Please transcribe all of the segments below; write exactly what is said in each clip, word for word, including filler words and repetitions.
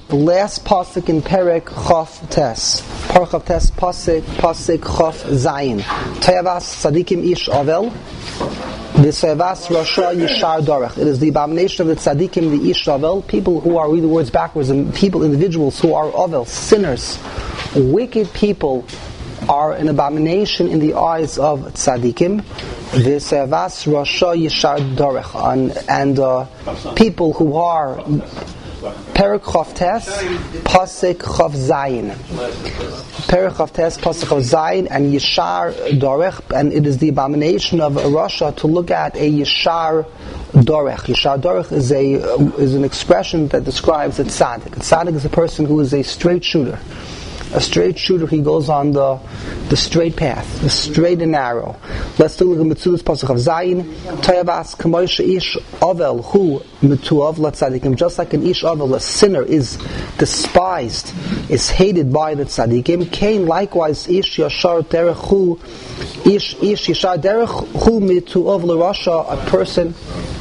the last pasuk in Perek Chof Tes. Perek Chof Tes pasuk pasuk Chof Zayin. Tayavas tzadikim ish avel. V'sevas rasha yishar dorech. It is the abomination of the tzadikim, the ish avel, people who are, read the words backwards, and people, individuals who are avel, sinners, wicked people, are an abomination in the eyes of tzadikim. V'sevas rasha yishar dorech. And, and uh, people who are Perek Chof Tes, pasuk Chof Zayin. Perek Chof Tes, pasuk Chof Zayin, and Yishar Dorech, and it is the abomination of Russia to look at a Yishar Dorech. Yishar Dorech is a is an expression that describes a tzaddik. A tzaddik is a person who is a straight shooter. A straight shooter, he goes on the the straight path, the straight and narrow. Let's take a look at Metzudas pasuk of Zayin. Tayavas kamoisha ish avel hu metuav latzadikim. Just like an ish avel, a sinner, is despised, is hated by the tzadikim. Cain likewise ish yashar derech hu ish ish yashar derech hu metuav l'rasha. A person.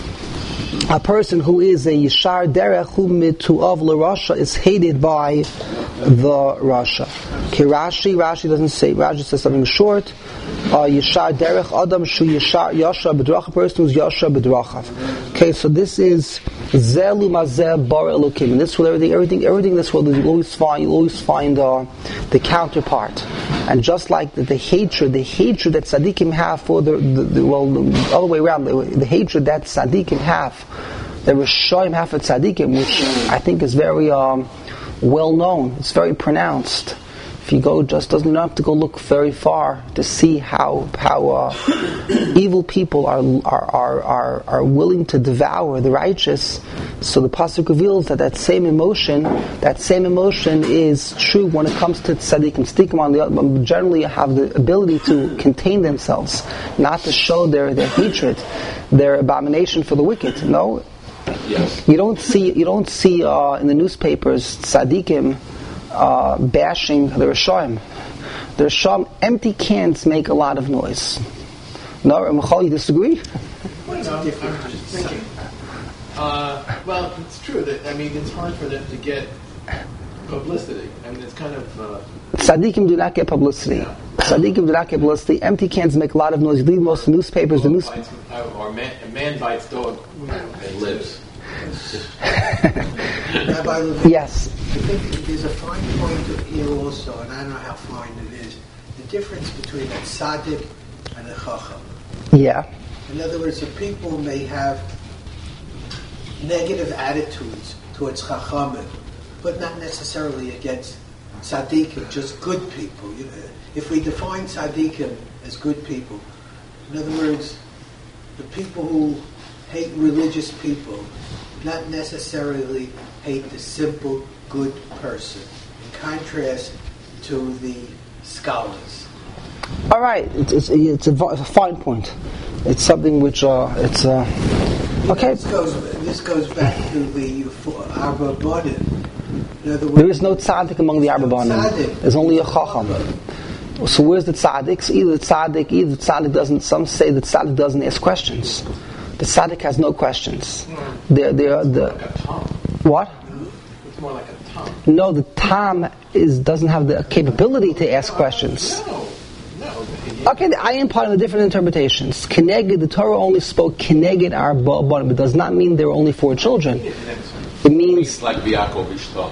A person who is a Yishar Derech Hu Mituav L'Rasha is hated by the Rasha. Okay, Rashi, Rashi doesn't say, Rashi says something short. Uh, Yishar Derech Adam Shu Yishar Yasha B'drachav, person who's Yasha B'drachav. Okay, so this is Zelu Mazeh Bar Elokim. In this world, everything, everything, everything in this world, you'll always find, you'll always find uh, the counterpart. And just like the, the hatred, the hatred that tzaddikim have for the, the, the well, the other way around, the, the hatred that tzaddikim have, the Rishoyim have for tzaddikim, which I think is very um, well known. It's very pronounced. If you go, just doesn't have to go look very far to see how how uh, evil people are, are are are willing to devour the righteous. So the pasuk reveals that that same emotion, that same emotion is true when it comes to tzaddikim. Tzaddikim on the other, generally have the ability to contain themselves, not to show their their hatred, their abomination for the wicked. No, yes. you don't see you don't see uh, in the newspapers tzaddikim Uh, bashing the Rishoyim. The Rishoyim, empty cans make a lot of noise. No, Michal, you disagree? Well, no, I'm just thinking. Uh, well, it's true that, I mean, it's hard for them to get publicity. I mean, it's kind of... Uh, Tzaddikim do not get publicity. Yeah. Tzaddikim do not get publicity. Empty cans make a lot of noise. You leave most of the newspapers. The news- bites, or man, a man bites dog and lives. Rabbi Levine, yes. I think there's a fine point here also, and I don't know how fine it is, the difference between a tzaddik and a chacham. Yeah. In other words, the people may have negative attitudes towards chachamim, but not necessarily against tzaddikim, just good people. You know, if we define tzaddikim as good people, in other words, the people who hate religious people not necessarily hate the simple, good person, in contrast to the scholars. All right, it's it's, it's, a, it's a fine point. It's something which uh, it's uh, okay. This goes this goes back to the Arba Banim. There is no tzaddik among the Arba Banim. There's only a chacham. So where's the tzaddiks? Either the tzaddik, either the tzaddik doesn't. Some say the tzaddik doesn't ask questions. The tzaddik has no questions. They're, they're, the what? It's more like a tom. No, the tom is doesn't have the capability to ask questions. No, no. Okay, the ayin part of the different interpretations. Keneged, the Torah only spoke keneged our ba'abanim. It does not mean there were only four children. It means like Yaakov Ishtam.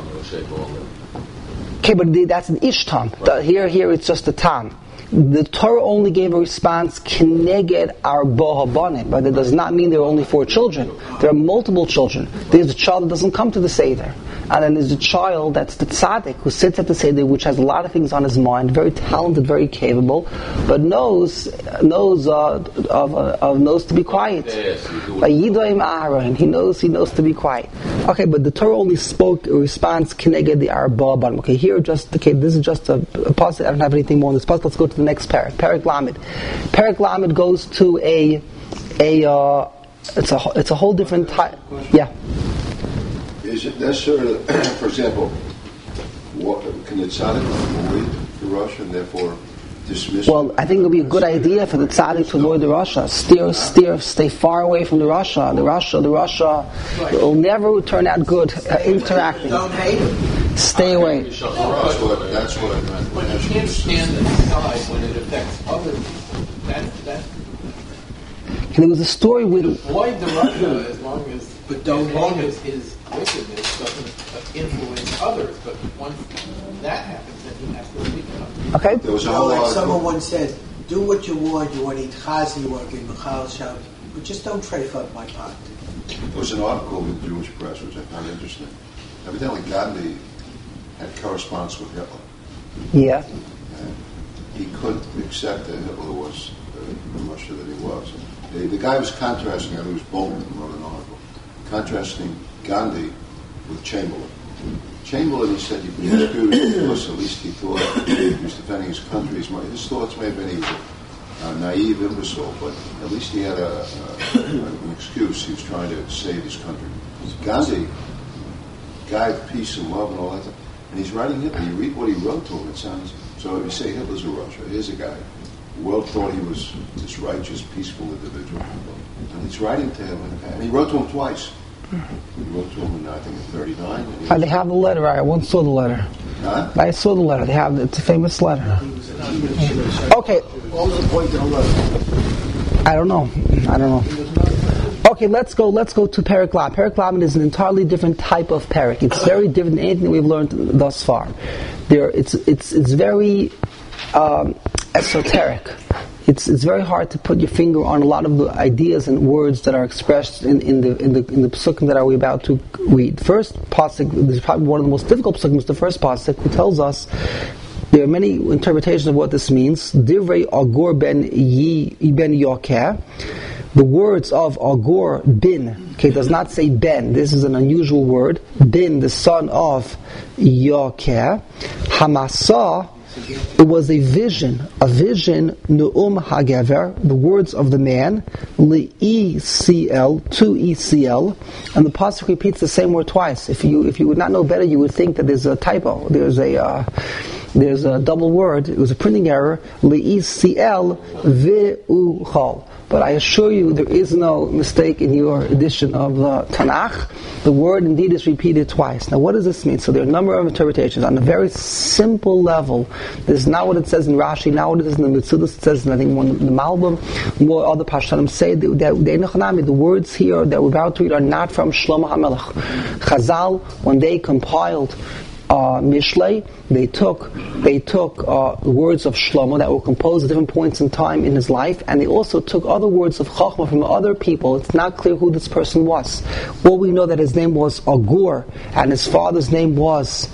Okay, but that's an ishtam. The, here, here it's just a tam. The Torah only gave a response keneged our ba'abanim, but it does not mean there are only four children. There are multiple children. There's a child that doesn't come to the Seder. And then there's a child that's the tzaddik who sits at the Seder, which has a lot of things on his mind, very talented, very capable, but knows knows uh, of, uh, of knows to be quiet. Yidoim Aaron, he knows he knows to be quiet. Okay, but the Torah only spoke a response keneged the arba banim. Okay, here just okay, this is just a, a positive. I don't have anything more on this part. Let's go to the next parak. Parak Lamed. Parak Lamed goes to a a uh, it's a it's a whole different type. Yeah. Is it necessary, for example, what, can the tzaddik avoid the Russia and therefore dismiss Well, it. I think it would be a good idea for the tzaddik to avoid the Rasha. Steer, steer, stay far away from the Rasha. The Rasha, the Rasha will never turn out good uh, interacting. Don't hate him. Stay away. That's what, that's what I meant. But you can't stand and decide when it affects other people. That, that, And there was a story with... avoid the Russia as long as, But don't as long hate him. as his wickedness doesn't influence others. But once that happens, then he has to speak up. Okay? There was a You know, whole like lot someone of... once said, do what you want. You want to eat chazi, you want to get machal sham, but just don't treif up my pot. There was an article in the Jewish press which I found interesting. Evidently Gandhi had correspondence with Hitler. Yeah. And he couldn't accept that Hitler was uh, the Russia that he was. The, the guy was contrasting, I think it was Bowman who wrote an article, contrasting Gandhi with Chamberlain. Chamberlain, he said, you can excuse because at least he thought he was defending his country. His, his thoughts may have been he was a naive imbecile, but at least he had a, a, an excuse. He was trying to save his country. Gandhi, guy of peace and love and all that stuff, and he's writing Hitler. You read what he wrote to him, it sounds, so you say Hitler's a Russia. Here's a guy. The world thought he was this righteous, peaceful individual. And he's writing to him, and he wrote to him twice. He wrote to him in, I think, in thirty-nine. And he Uh, they have the letter. I once saw the letter. Huh? I saw the letter. They have it's a famous letter. Okay. What was the point of the letter? I don't know. I don't know. Okay, let's go. Let's go to Perek Lamed. Perek Lamed is an entirely different type of Perek. It's very different than anything we've learned thus far. There, it's it's it's very um, esoteric. It's it's very hard to put your finger on a lot of the ideas and words that are expressed in, in the in the in the psukim that are we about to read. First pasuk, this is probably one of the most difficult psukim. Is the first pasuk, who tells us there are many interpretations of what this means. Divrei Agur ben Yi ben Yokeh. The words of Agur bin, okay, does not say Ben. This is an unusual word. Bin, the son of Yokeh. Hamasa. It was a vision, a vision, Nu'um HaGever, the words of the man, Li C L, to E C L, and the pasuk repeats the same word twice. If you if you would not know better, you would think that there's a typo, there's a uh, there's a double word. It was a printing error, Li C L, Ve'uchal. But I assure you, there is no mistake in your edition of the Tanakh. The word indeed is repeated twice. Now, what does this mean? So there are a number of interpretations. On a very simple level, this is not what it says in Rashi, not what it says in the Metzudos. It says, in, I think, one, the Malbim, more other Pashtanim say that, that, that the words here that we're about to read are not from Shlomo HaMelech. Chazal, when they compiled Uh, Mishlei, they took they took uh, words of Shlomo that were composed at different points in time in his life, and they also took other words of Chachma from other people. It's not clear who this person was. Well, we know that his name was Agur, and his father's name was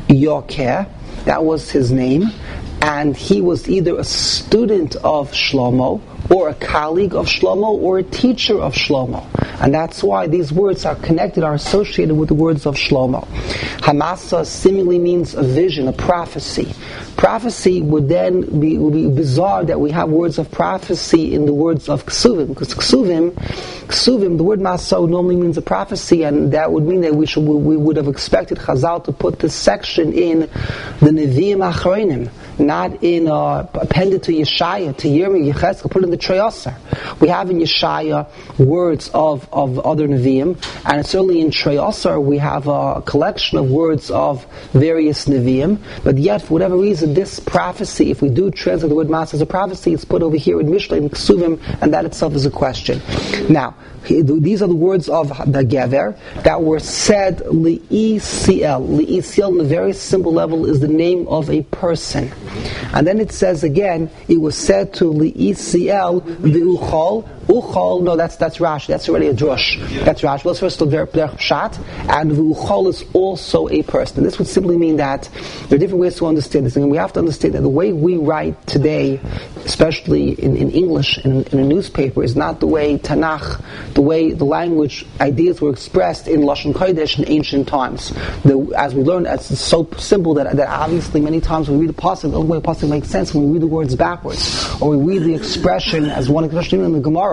Yokeh. That was his name, and he was either a student of Shlomo, or a colleague of Shlomo, or a teacher of Shlomo. And that's why these words are connected, are associated with the words of Shlomo. Hamasa seemingly means a vision, a prophecy. Prophecy would then be, would be bizarre that we have words of prophecy in the words of Ksuvim, because Ksuvim, Ksuvim, the word Masa normally means a prophecy, and that would mean that we should we would have expected Chazal to put this section in the Nevi'im Achronim, not in uh, appended to Yeshaya, to Yirmiyah, Yechezkel, put in the Treyasar. We have in Yeshaya words of, of other Nevi'im, and certainly in Treyasar we have a collection of words of various Nevi'im, but yet for whatever reason this prophecy, if we do translate the word Mas as a prophecy, it's put over here in Mishlei and Ksuvim, and that itself is a question. Now, these are the words of the Gever that were said Li C L. Li C L on a very simple level is the name of a person. And then it says again, it was said to Li C L, the Uchol. Uchol, no, that's that's Rashi. That's already a drush. That's Rashi. Let's first look at Pshat. And the Uchol is also a person. And this would simply mean that there are different ways to understand this. And we have to understand that the way we write today, especially in, in English, in, in a newspaper, is not the way Tanakh, the way the language ideas were expressed in Lashon Kodesh in ancient times. The, as we learned, it's so simple that, that obviously many times when we read the pasuk, the only way the pasuk makes sense when we read the words backwards, or we read the expression as one expression in the Gemara.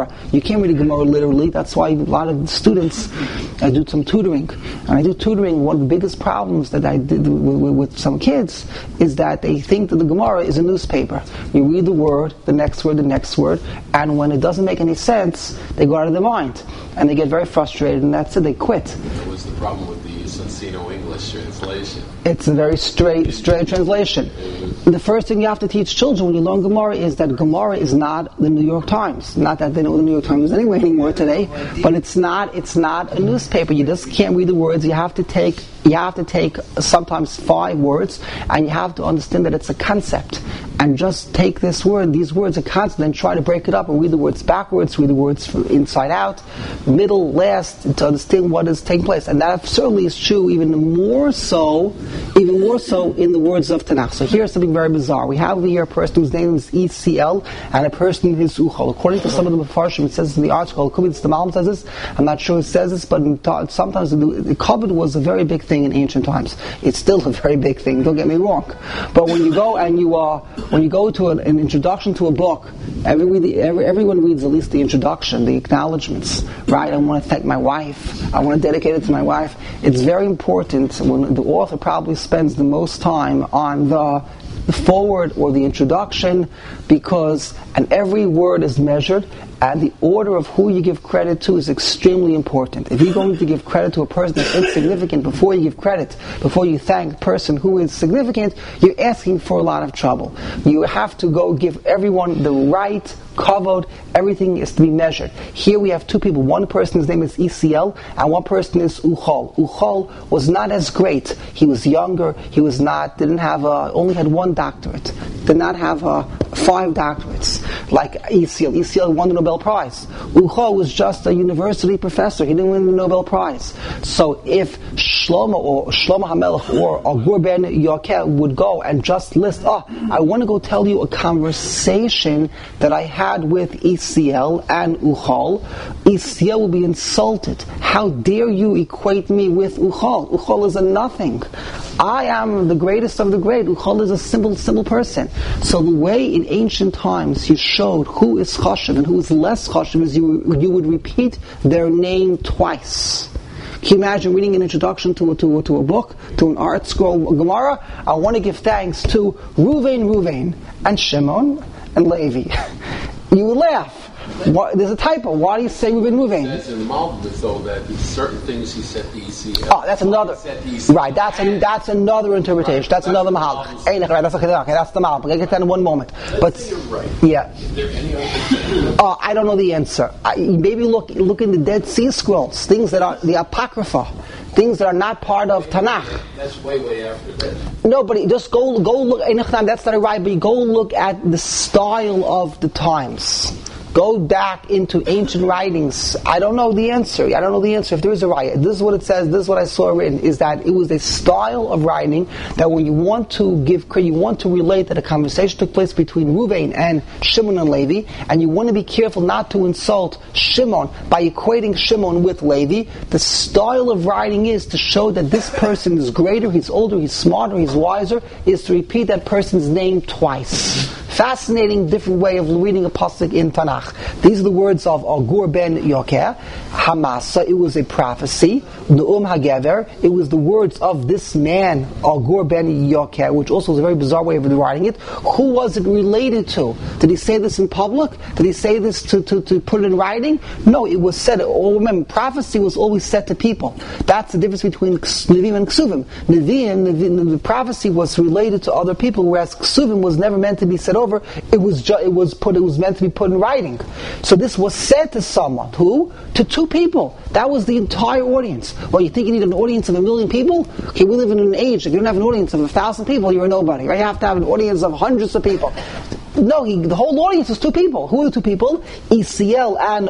Gemara. You can't read a Gemara literally. That's why a lot of students, I do some tutoring. And I do tutoring. One of the biggest problems that I did with, with, with some kids is that they think that the Gemara is a newspaper. You read the word, the next word, the next word, and when it doesn't make any sense, they go out of their mind. And they get very frustrated, and that's it, they quit. What was the problem with the Sonsino English translation? It's a very straight, straight translation. The first thing you have to teach children when you learn Gemara is that Gemara is not the New York Times. Not that they know the New York Times is anyway anymore today, but it's not. It's not a newspaper. You just can't read the words. You have to take. You have to take sometimes five words, and you have to understand that it's a concept. And just take this word, these words are constant, and try to break it up and read the words backwards, read the words from inside out, middle, last, to understand what is taking place. And that certainly is true even more so, even more so in the words of Tanakh. So here's something very bizarre. We have here a person whose name is E C L, and a person who is Uchal. According to some of the Mefarshim, it says in the article, the Malm says this, I'm not sure it says this, but sometimes the, the Kavod was a very big thing in ancient times. It's still a very big thing, don't get me wrong. But when you go and you are, uh, when you go to an, an introduction to a book, every, every, everyone reads at least the introduction, the acknowledgments, right? I want to thank my wife. I want to dedicate it to my wife. It's very important when the author probably spends the most time on the the forward or the introduction, because and every word is measured, and the order of who you give credit to is extremely important. If you're going to give credit to a person that's insignificant before you give credit, before you thank the person who is significant, you're asking for a lot of trouble. You have to go give everyone the right kavod. Everything is to be measured. Here we have two people. One person's name is E C L, and one person is Uchal. Uchal was not as great. He was younger. He was not, didn't have a, only had one doctorate. Did not have a, five doctorates like E C L. E C L won the Nobel Prize. Uchal was just a university professor. He didn't win the Nobel Prize. So if Shlomo or Shlomo HaMelech or Agur ben Yakeh would go and just list, oh, I want to go tell you a conversation that I had with E C L and Uchal, E C L will be insulted. How dare you equate me with Uchal? Uchal is a nothing. I am the greatest of the great. Uchal is a simple, simple person. So the way in ancient times you showed who is chashuv and who is less chashuv is you, you would repeat their name twice. Can you imagine reading an introduction to a, to, a, to a book, to an art scroll, a Gemara? I want to give thanks to Ruvain, Ruvain, and Shimon, and Levi. You would laugh. Why, there's a typo. Why do you say we've been moving? That's in Malbim, so that certain things he said to E C L. Oh, that's another. Right, that's a, that's another interpretation. Right. That's, that's another mahal. Right, that's, okay, that's the mahal. We'll get that in one moment. But right. Yeah. Is there any other? Oh, I don't know the answer. I, maybe look look in the Dead Sea Scrolls, things that are the Apocrypha, things that are not part of Tanakh. That's way way after that. No, but just go go look. That's not right. But go look at the style of the times. Go back into ancient writings. I don't know the answer. I don't know the answer. If there is a riot, this is what it says. This is what I saw written: is that it was a style of writing that when you want to give credit, you want to relate that a conversation took place between Ruvain and Shimon and Levi, and you want to be careful not to insult Shimon by equating Shimon with Levi. The style of writing is to show that this person is greater, he's older, he's smarter, he's wiser. Is to repeat that person's name twice. Fascinating, different way of reading a pasuk in Tanakh. These are the words of Agur ben Yakeh. Hamasa, it was a prophecy. Nu'um HaGever, it was the words of this man, Agur ben Yakeh, which also is a very bizarre way of writing it. Who was it related to? Did he say this in public? Did he say this to, to, to put it in writing? No, it was said. Oh, remember, prophecy was always said to people. That's the difference between Nevi'im and Ksuvim. Nevi'im, the prophecy was related to other people, whereas Ksuvim was never meant to be said over. It was ju- it was put. It was meant to be put in writing. So this was said to someone. Who? To two people. That was the entire audience. Well, you think you need an audience of a million people? Okay, we live in an age. If you don't have an audience of a thousand people, you're a nobody. Right? You have to have an audience of hundreds of people. No, he, the whole audience is two people. Who are the two people? E C L and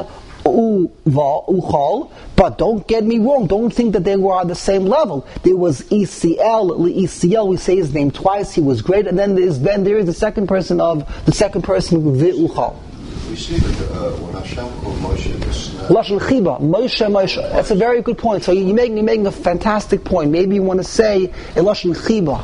Uchal, but don't get me wrong, don't think that they were on the same level. There was E C L, E C L, we say his name twice, he was great, and then there's then there is the second person of the second person of Uchal. We see that uh, when Hashem called Moshe the snap. Lashon Chiba, Moshe, Moshe. That's a very good point. So you're making, you're making a fantastic point. Maybe you want to say a Lashon Chiba.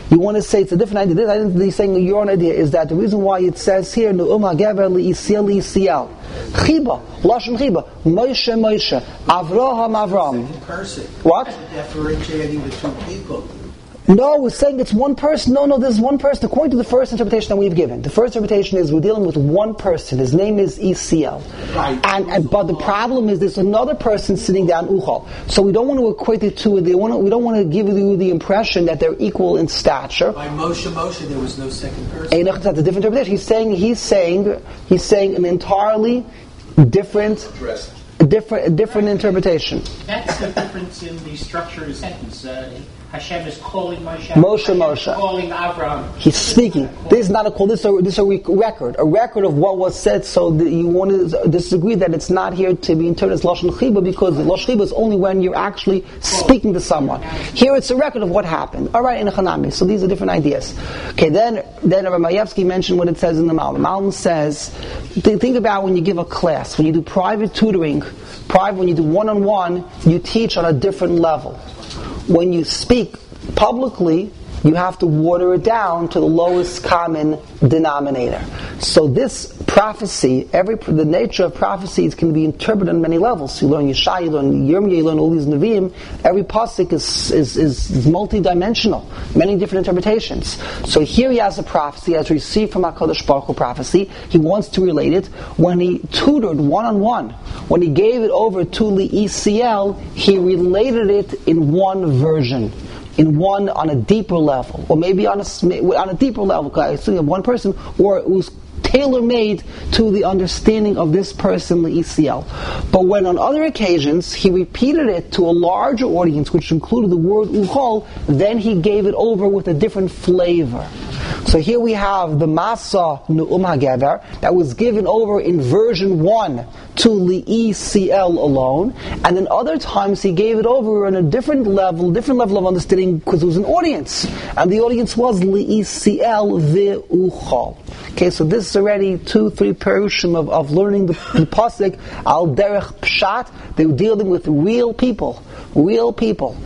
You want to say it's a different idea. This idea he's saying your own idea is that the reason why it says here Nu'um HaGever Li'isiel Li'isiel Chiba, Lashon Chiba, Moshe Moshe, Avraham Avram. Person. What? Differentiating the two people. No, we're saying it's one person. No, no, there's one person. According to the first interpretation that we've given, the first interpretation is we're dealing with one person. His name is E C L. Right. And, and but the problem is there's another person sitting down, Uchal. So we don't want to equate the two. They want to, we don't want to give you the impression that they're equal in stature. By Moshe Moshe, there was no second person. That's a different interpretation. He's saying he's saying he's saying an entirely different. A different, a different interpretation. That's the difference in the structure of the sentence. Uh, Hashem is calling Moshe. Moshe, Hashem Moshe. Is calling Avram. He's speaking. This is not a call. This is a, this is a record. A record of what was said. So the, you want to disagree that it's not here to be interpreted as Lashon Chiba because the Lashon Chiba is only when you're actually speaking to someone. Here it's a record of what happened. All right, in a Chanami. So these are different ideas. Okay, then then Ramayevsky mentioned what it says in the Malin. Malin says, th- think about when you give a class, when you do private tutoring, private when you do one-on-one, you teach on a different level. When you speak publicly, you have to water it down to the lowest common denominator. So this prophecy, every the nature of prophecies can be interpreted on many levels. You learn Yeshaya, you learn Yirmiyah, you learn all these Nevi'im. Every pasuk is, is, is multi-dimensional, many different interpretations. So here he has a prophecy, as received from HaKadosh Baruch Hu prophecy. He wants to relate it. When he tutored one-on-one, when he gave it over to Li C L, he related it in one version. In one, on a deeper level, or maybe on a on a deeper level, because I assume one person, or it was tailor-made to the understanding of this person, the E C L. But when on other occasions he repeated it to a larger audience, which included the word Uchol, then he gave it over with a different flavor. So here we have the Masa Nu'um HaGever that was given over in version one to the E C L alone, and then other times he gave it over on a different level, different level of understanding because it was an audience, and the audience was Li E C L Ve'uchal. Okay, so this is already two, three perushim of, of learning the, the pasuk al derech pshat. They were dealing with real people, real people.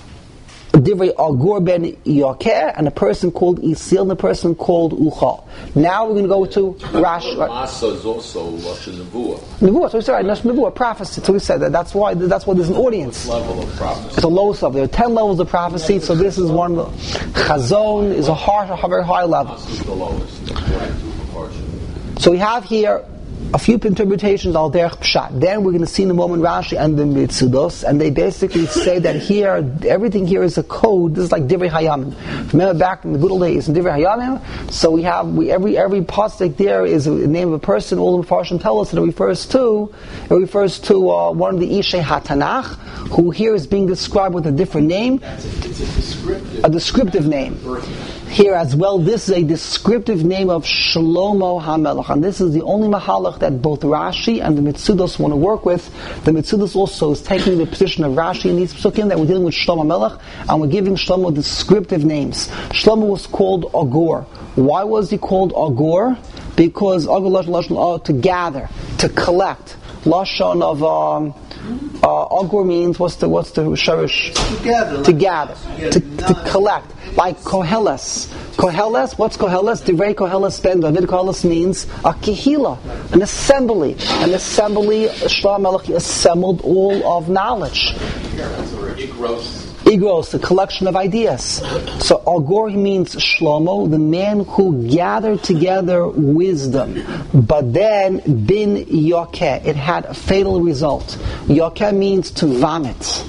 Divrei Agur ben Yakeh, and a person called Isil, and a person called Uchal. Now we're going to go to Rashi. Masa is also Lashon Nevuah. Nevuah, so we said, Lashon Nevuah, prophecy. So we said that. That's why. That's why there's an audience. What level of prophecy? It's the lowest level. There are ten levels of prophecy. So this is one. Chazon is a harsh, a very high level. Masa is the lowest. according to proportion. So we have here a few interpretations al derech pshat. Then we're going to see in a moment Rashi and the Mitzudos, and they basically say that here, everything here is a code. This is like Divrei Hayamim. Remember back in the good old days in Divrei Hayamim? So we have, we, every every pasuk there is a name of a person. All the Mepharshim tell us that it refers to, it refers to uh, one of the Ishei HaTanach, who here is being described with a different name. That's a, it's a descriptive, a descriptive name. Here as well, this is a descriptive name of Shlomo HaMelech, and this is the only mahalach that both Rashi and the Mitzudos want to work with. The Mitzudos also is taking the position of Rashi in these psukim that we're dealing with Shlomo HaMelech, and we're giving Shlomo descriptive names. Shlomo was called Agur. Why was he called Agur? Because Agur Lashon to gather, to collect. Lashon of um, uh, Agur means what's the what's the shirish? To gather, to gather, to, to collect. Like Koheles. Koheles, what's Koheles? Divrei Koheles ben David. Koheles means a kehila, an assembly. An assembly, Shlomo HaMelech assembled all of knowledge. Igros, the collection of ideas. So Agur means Shlomo, the man who gathered together wisdom. But then bin Yokeh, it had a fatal result. Yokeh means to vomit.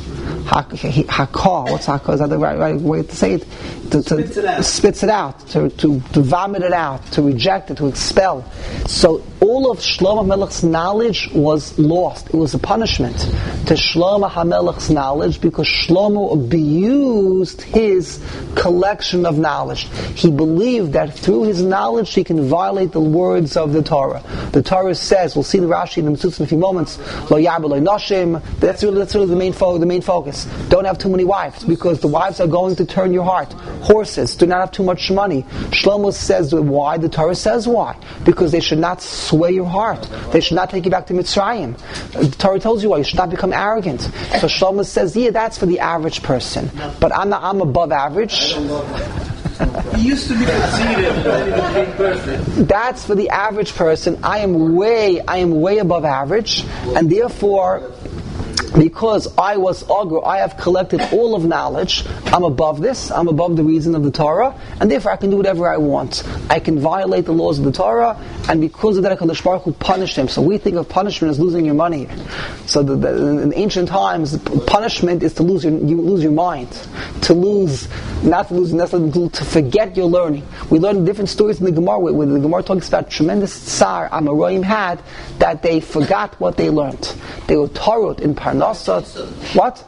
Hakah, what's hakah? Is that the right, right way to say it? To, to, spits it out, spits it out to, to, to vomit it out, to reject it, to expel. So all of Shlomo HaMelech's knowledge was lost. It was a punishment to Shlomo HaMelech's knowledge because Shlomo abused his collection of knowledge. He believed that through his knowledge he can violate the words of the Torah. The Torah says, we'll see the Rashi in the Mitzvot in a few moments, Lo yarba lo noshim. That's really, that's really the main fo- the main focus. Don't have too many wives because the wives are going to turn your heart. Horses, do not have too much money. Shlomo says why? The Torah says why? Because they should not sway your heart. They should not take you back to Mitzrayim. The Torah tells you why. You should not become arrogant. So Shlomo says, yeah, that's for the average person. But I'm not, I'm above average. He used to be conceited and then he became perfect. That's for the average person. I am way, I am way above average, and therefore, because I was Agur, I have collected all of knowledge, I'm above this, I'm above the reason of the Torah, and therefore I can do whatever I want. I can violate the laws of the Torah, and because of that, HaKadosh Baruch Hu punished him. So we think of punishment as losing your money. So the, the, in ancient times, punishment is to lose your, you lose your mind. To lose, not to lose, necessarily to forget your learning. We learn different stories in the Gemara, where, where the Gemara talks about tremendous tsar Amoraim had, that they forgot what they learned. They were Torah in Parnassus. What?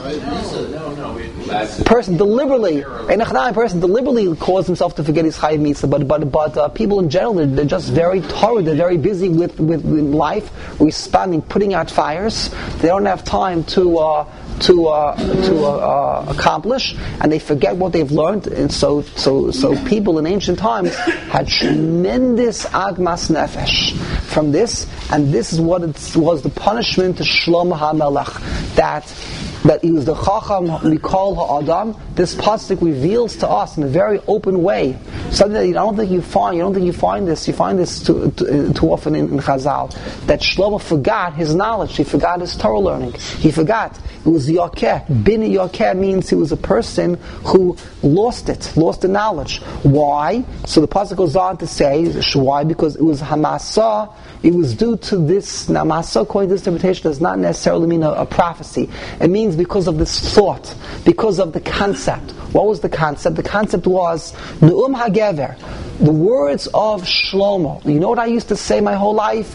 No, no. A person deliberately, a person deliberately caused himself to forget his Chayiv Mitzvah, but but but uh, people in general, they're, they're just very Torah, they're very busy with, with, with life, responding, putting out fires. They don't have time to uh, to uh, to uh, uh, accomplish, and they forget what they've learned. And so so so people in ancient times had tremendous agmas nefesh from this, and this is what it was the punishment to Shlomo HaMelech, that that he was the Chacham Mikol HaAdam. This pasuk reveals to us in a very open way something that you don't think you find. You don't think you find this. You find this too, too, too often in, in Chazal. That Shlomo forgot his knowledge. He forgot his Torah learning. He forgot. It was Yokeh. Bin Yokeh means he was a person who lost it, lost the knowledge. Why? So the pasuk goes on to say why? Because it was Hamasa. It was due to this. Now, Hamasa, according to this interpretation, does not necessarily mean a, a prophecy. It means because of this thought, because of the concept. What was the concept? The concept was Ne'um HaGever, the words of Shlomo. You know what I used to say my whole life?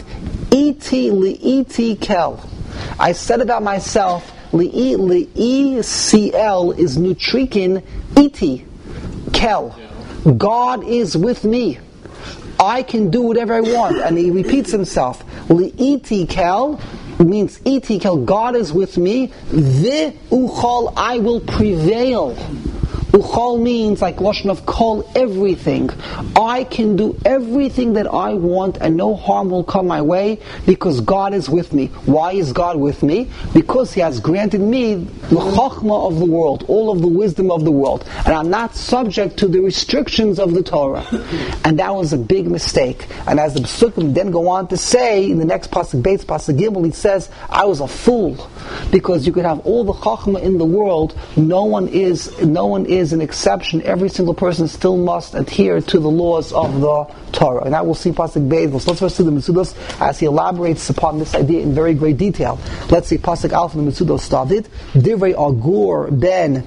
Iti li'iti kel. I said about myself, li'i li'i cl is nutrikin iti kel. God is with me. I can do whatever I want. And he repeats himself. Li'iti kel means iti kel, God is with me. Vi uchol, I will prevail. Uchol means like Lashon of kol, everything. I can do everything that I want and no harm will come my way because God is with me. Why is God with me? Because He has granted me the chokhmah of the world, all of the wisdom of the world. And I'm not subject to the restrictions of the Torah. And that was a big mistake. And as the Pesukim then go on to say, in the next Pasuk Beis, Pasuk Gimel, he says, I was a fool. Because you could have all the chokhmah in the world, no one is, no one is is an exception. Every single person still must adhere to the laws of the Torah. And I will see Pasuk Beis. Let's first see the Mitzudos as he elaborates upon this idea in very great detail. Let's see Pasuk Alpha in the Mitzudos started. Divrei Agur ben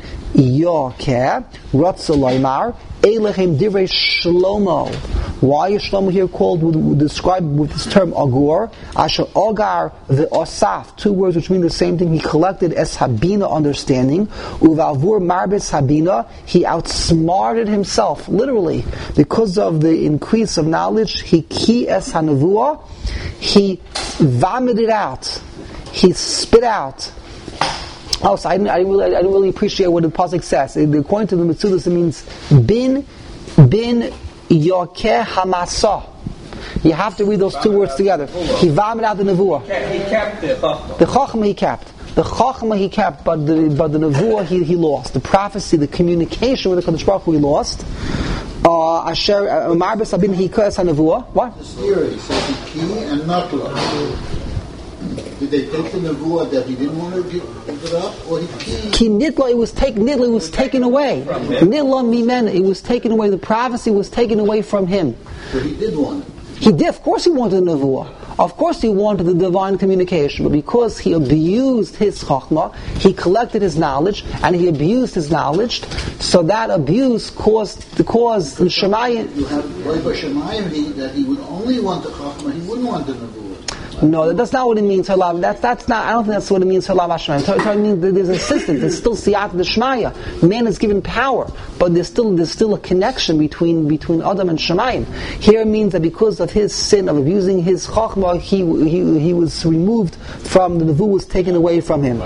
Yokeh Ratza Loimar Elechem Divrei Shlomo. Why is Shlomo here called, with, described with this term Agur? Asher Ogar the Osaf, two words which mean the same thing. He collected Es Habina, understanding. Uvavur Marbis Habina, he outsmarted himself, literally, because of the increase of knowledge. He ki Es Hanavua, he vomited out, he spit out. Oh, so I didn't, I didn't, really, I didn't really appreciate what the pasuk says. According to the Mitzudos, it means bin bin Yokeh Hamasa. You have to read those two words together. He vomited out the nevuah. He kept the chokhmah. The chokhmah he kept. The chokhmah he kept, but the but the nevuah he, he lost. The prophecy, the communication with the Kadosh Baruch Hu he lost. Asher Marbes Abin he kos hanevuah. What? The theory says he key and not love. Did they take the nevuah that he didn't want to give, give it up, or he key? Ki nitla, it was taken. Nitla, it was taken away. Nitla mimena, it was taken away. The prophecy was taken away from him. So he did want it. He did. Of course, he wanted the nevuah. Of course, he wanted the divine communication. But because he abused his chokhmah, he collected his knowledge, and he abused his knowledge. So that abuse caused the cause in Shemayim. You have Roiba Shemayim that he would only want the chokhmah. He wouldn't want the nevuah. No, that's not what it means. That's that's not. I don't think that's what it means. Halav Hashemayim. It means that there's an assistance. There's still siyat the Shmaya. Man is given power, but there's still there's still a connection between between Adam and Shemayim. Here it means that because of his sin of abusing his chokhmah, he he he was removed from the nevuah, was taken away from him.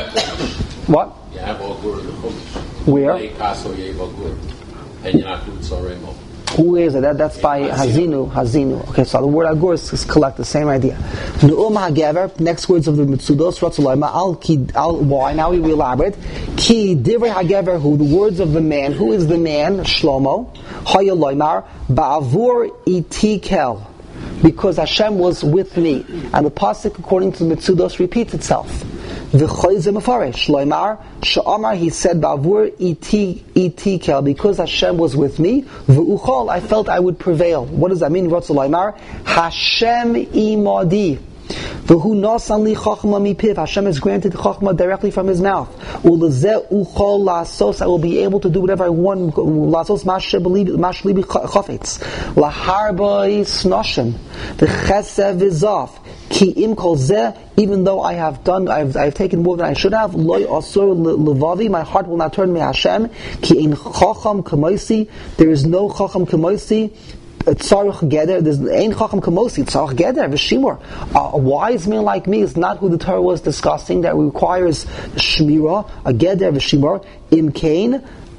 What? You have Agur in the Chumash. Where? Who is it? That, that's by Hazinu. Hazinu. Okay, so the word agur is, is collect, the same idea. Nu'um hagever, next words of the Mitzudos, Ratzulaima, al ki, al, why? Now we will elaborate. Ki divrei hagever, who, the words of the man. Who is the man? Shlomo. Haya loimar, ba'avur iti kel. Because Hashem was with me. And the pasuk, according to the Mitzudos, repeats itself. V'choyze mefarish, loimar, sha'amar, he said, ba'avur iti, iti kel, because Hashem was with me, v'uchol, I felt I would prevail. What does that mean? Ratzul loimar, Hashem imadi. V'hu nasan li chachma mipiv. Hashem has granted chachma directly from His mouth. U'lezeh uchol la'asos. I will be able to do whatever I want. La'asos mashlibi chafetz. Laharba snoshim. V'chesed v'zaf. Ki im kol zeh. Even though I have done, I've, I've taken more than I should have. Loy asur levavi. My heart will not turn me Hashem. Ki in chacham kamoisi. There is no chacham kamoisi. Tzarech geder, there's ein chacham kamosi, tzarech geder, v'shimur. A wise man like me is not who the Torah was discussing, that requires shmira, a geder, v'shimur, im kain,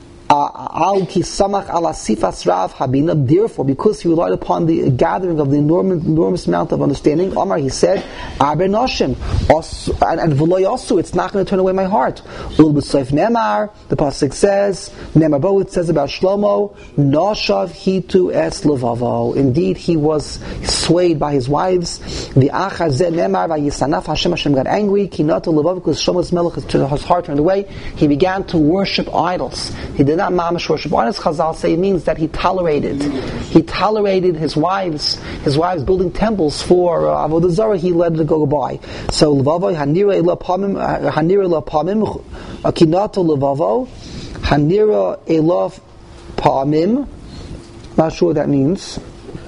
al ki samach ala sifas rav habina. Therefore, because he relied upon the gathering of the enormous, enormous amount of understanding, Omar, he said, Arbe noshim, and v'lo yasu, it's not going to turn away my heart. Ul b'soif nemar, the pasuk says, nemar bo, it says about Shlomo, noshav hitu es levavo. Indeed, he was swayed by his wives. V'achar zeh nemar v'yisanaf Hashem, Hashem got angry, ki natu levavo, because Shlomo's melech, his heart turned away. He began to worship idols. He did not mamash worship. Why does Chazal say it means that he tolerated? He tolerated his wives, his wives building temples for uh, Avodah Zarah. He let it go by. So levavo hanira ela pamim, hanira ela pamim, akinato levavo, hanira ela pamim. Not sure what that means.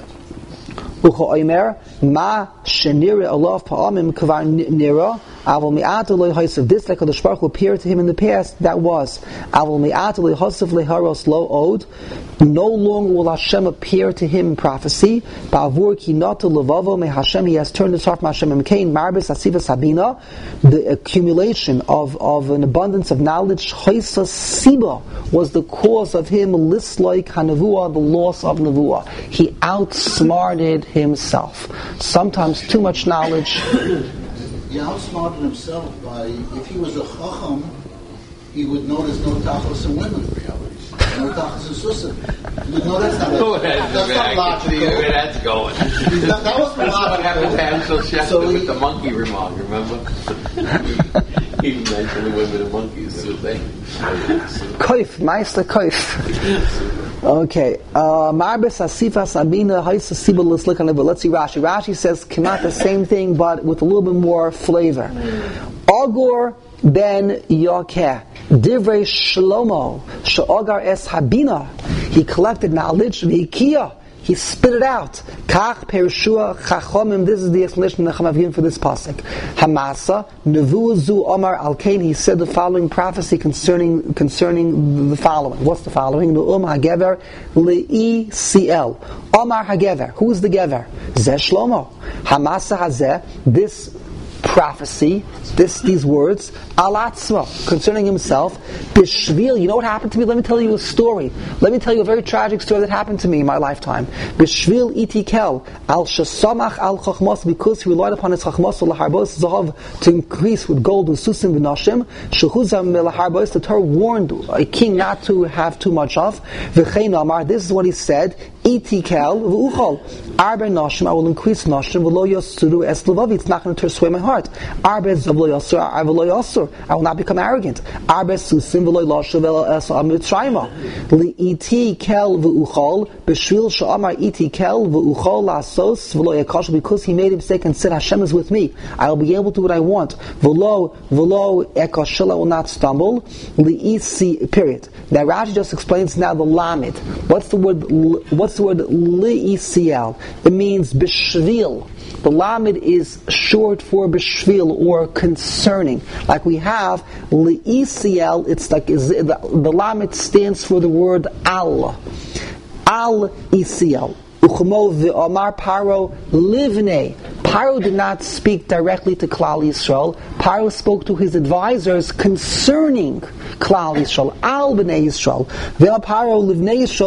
Ucho oimer ma shenira ela pamim kvar nira. Avol mi'at loy hosef. This, like Kadosh Baruch Hu appeared to him in the past, that was Avol mi'at loy hosef leharos lo od. No longer will Hashem appear to him in prophecy. Ba'avur ki nata levavo me Hashem. He has turned his heart from Hashem. Mkein marbis asiva sabina. The accumulation of, of an abundance of knowledge, hoisa siba, was the cause of him lisloik hanavua, the loss of nevuah. He outsmarted himself. Sometimes too much knowledge. He outsmarted himself by, if he was a chacham, he would know there's no tachlis in women. No tachlis in susim. He would know that's not, Oh, that's that's not logical. where that's going. That, that was That's what happened to Hansel Schefter So with he- the monkey remark, remember? he, he mentioned the women and monkeys, so they... Koif, Meister Koif. Okay, Marbis Asifa Sabina Haisa Sibalis Likan. Let's see Rashi. Rashi says cannot the same thing, but with a little bit more flavor. Agur ben Yakeh, Divrei Shlomo, Sha'agar es Habina. He collected knowledge, V'ikiyah. He spit it out. Kach perishua chachomim. This is the explanation that Chacham have given for this pasuk. Hamasa nevu zu omar alkein. He said the following prophecy concerning concerning the following. What's the following? Nu'um hagever le'i cl. Omar hagever. Who is the gever? Zeh Shlomo. Hamasa hazeh. This prophecy, this these words, alatzma, concerning himself, bishvil. You know what happened to me? Let me tell you a story. Let me tell you a very tragic story that happened to me in my lifetime. Bishvil itikel al shasamach al chachmos, because he relied upon his chachmos laharbos zahav, to increase with gold and susim v'nashim. Shehuzam laharbos, the Torah warned a king not to have too much of. V'chein amar, this is what he said. Itikel v'uchol arbe nashim, I will increase nashim v'lo yosuru es levavi. It's not going to sway my heart. Arbe zavlo yosur, I will not become arrogant. Arbe susim v'lo yosur v'lo es amitrayma. Li itikel v'uchol b'shvil sha'amar itikel v'uchol lasos v'lo yakashu, because he made a mistake and said Hashem is with me, I will be able to do what I want. V'lo v'lo ekashil, I will not stumble. Li isi, period. Now Rashi just explains now the lamed. What's the word? What's the word li'isiel? It means bishvil. The lamed is short for bishvil, or concerning. Like we have li'isiel, it's like is the, the lamed stands for the word al. Al isiel. Uchmo v'omar Paro livnei. Paro did not speak directly to Klal Yisrael. Paro spoke to his advisors concerning Klal Yisrael. Al b'nei Yisrael. Ve'omar Paro livnei Yisrael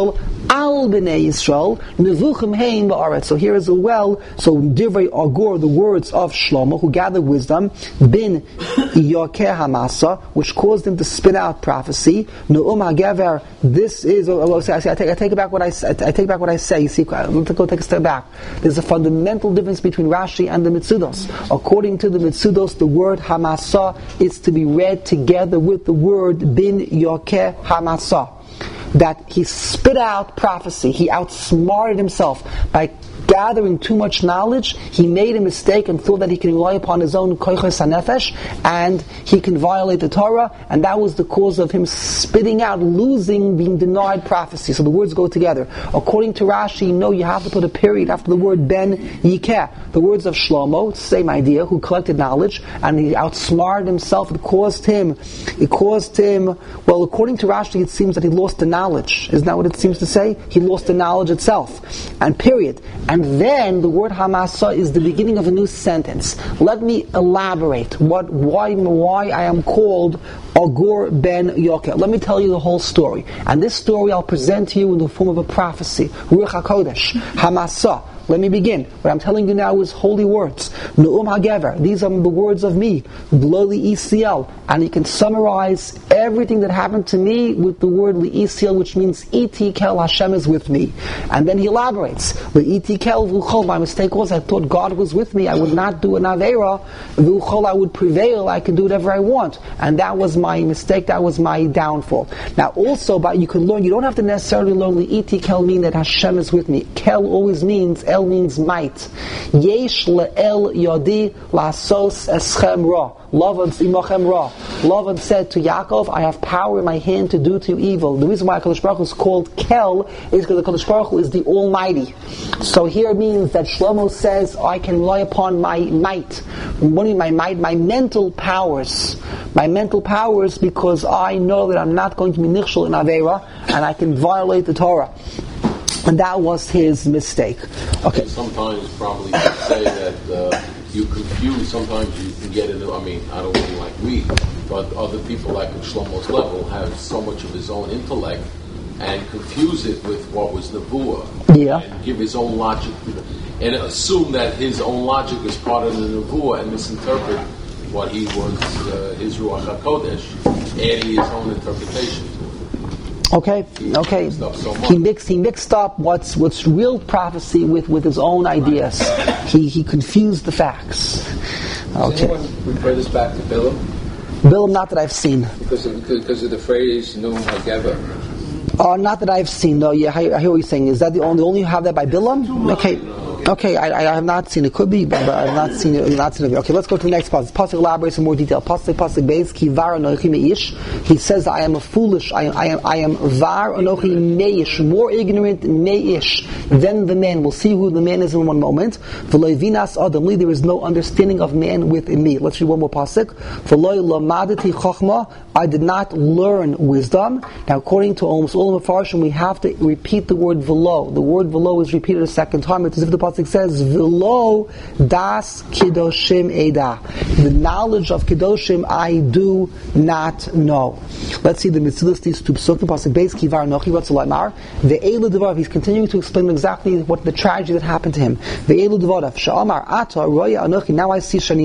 al b'nei Yisrael nevuchim hein ba'aretz. So here is a well. So divrei agor, the words of Shlomo, who gathered wisdom, bin yokeh hamasa, which caused him to spit out prophecy. Nu'um hagever. This is. Oh, oh, I, I, take, I take back what I, I take back what I say. You see, let me go take a step back. There's a fundamental difference between Rashi and the Mitzudos. According to the Mitzudos, the word hamasa is to be read together with the word bin yokeh hamasa. That he spit out prophecy, he outsmarted himself by gathering too much knowledge. He made a mistake and thought that he can rely upon his own koiches hanefesh, and he can violate the Torah, and that was the cause of him spitting out, losing, being denied prophecy. So the words go together. According to Rashi, no, you have to put a period after the word ben yikeh. The words of Shlomo, same idea, who collected knowledge, and he outsmarted himself. It caused him, it caused him, well, according to Rashi, it seems that he lost the knowledge. Isn't that what it seems to say? He lost the knowledge itself. And period. And then the word hamasa is the beginning of a new sentence. Let me elaborate what why why I am called Agur ben Yokeh. Let me tell you the whole story. And this story I'll present to you in the form of a prophecy. Ruach HaKodesh. Hamasa. Let me begin. What I'm telling you now is holy words. Nu'um hagever. These are the words of me. V'lo li'isiel. And you can summarize everything that happened to me with the word li'isiel, which means iti kel, Hashem is with me. And then he elaborates. Li'iti kel v'uchol. My mistake was I thought God was with me. I would not do an avera. V'uchol, I would prevail. I can do whatever I want. And that was my mistake. That was my downfall. Now also, but you can learn, you don't have to necessarily learn li'iti kel mean that Hashem is with me. Kel always means El means might. Yesh le'el yodi lasos eschem ra. Lavan imachem ra. Lavan said to Yaakov, I have power in my hand to do to you evil. The reason why HaKadosh Baruch Hu is called Kel is because HaKadosh Baruch Hu is the Almighty. So here it means that Shlomo says, I can rely upon my might. What do you mean my might? My mental powers. My mental powers, because I know that I'm not going to be nichshel in Aveira, and I can violate the Torah. And that was his mistake. Okay. Sometimes probably you could say that uh, you confuse, sometimes you can get into, I mean, I don't mean like we, but other people like at Shlomo's level have so much of his own intellect and confuse it with what was Nebuah. Yeah. And give his own logic, and assume that his own logic is part of the Nebuah and misinterpret what he was, uh, his Ruach HaKodesh, adding his own interpretation to it. Okay, okay. He mixed he mixed up what's what's real prophecy with, with his own ideas. He he confused the facts. Okay. Does anyone refer this back to Bilam? Bilam, not that I've seen. Because of, because of the phrase "Nu'um hagever." Oh, uh, not that I've seen. No, yeah, I, I hear what you're saying. Is that the only only you have that by Bilam? Okay. Okay, I, I have not seen it. Could be, but I have not seen it. Not seen it. Okay, let's go to the next passage. Pasuk elaborates in more detail. Pasuk pasuk beis ki var anochi meish. He says, "I am a foolish. I am. I am. I am var anochi meish, more ignorant meish than the man." We'll see who the man is in one moment. V'lo vinas adamli. There is no understanding of man within me. Let's read one more pasuk. V'lo lamadati chachma. I did not learn wisdom. Now, according to almost all of the Mefarshim, we have to repeat the word v'lo. The word v'lo is repeated a second time. It's as if the pasuk says, "V'lo das kiddoshim eda." The knowledge of kiddoshim I do not know. Let's see the mitzvahs these two psukim. Pasuk beis kivar nochi ratzalaymar. Ve'elu devar. He's continuing to explain exactly what the tragedy that happened to him. Ve'elu devarav sha'amar ata roya anochi. Now I see shani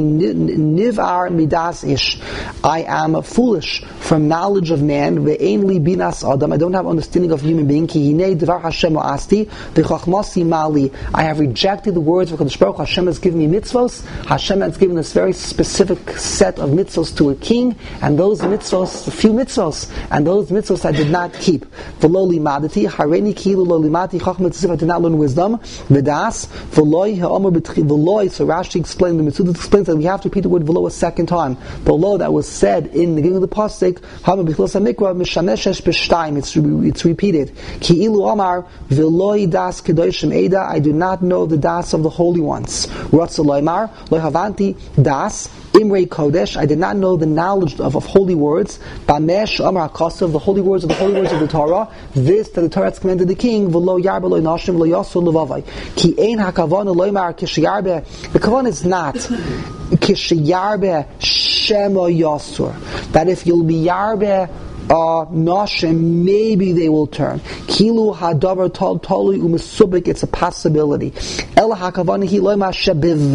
nivar midas ish. I am foolish from knowledge of man. Ve'ein li binas adam. I don't have understanding of human being. Ki hinei devar Hashem asti v'chachmasi mali. I have rejected the words of HaKadosh Baruch Hu. Hashem has given me mitzvos. Hashem has given this very specific set of mitzvos to a king, and those mitzvos, a few mitzvos, and those mitzvos I did not keep. V'lo limadati, hareini kilu lo limati chachma tzif, I did not learn wisdom. V'das, v'loi ha'omer b'tchi, v'loi, so Rashi explained, the mitzvah explains that we have to repeat the word v'lo a second time. The lo that was said in the beginning of the pasuk, ha'omer b'chlos ha'mikra, mishameshesh b'shtayim, it's, it's repeated. Ki ilu amar, v'loi das kedoshim eda, I do not know the das of the holy ones. Ratzalaymar, lo havanti das, Imrei Kodesh, I did not know the knowledge of, of holy words. Bamesh Amar HaKasav, the holy words of the holy words of the Torah. This that the Torah has commanded the king. V'lo yarbe lo nashim lo yasu levavai. Ki ein hakavana lo yimar kishiyarbe. The kavan is not kishiyarbe shema yasur. That if you'll be yarbe uh, Nashim, maybe they will turn. Kilu hadavar tol toli umisubik, it's a possibility. El hakavani hi loy mashe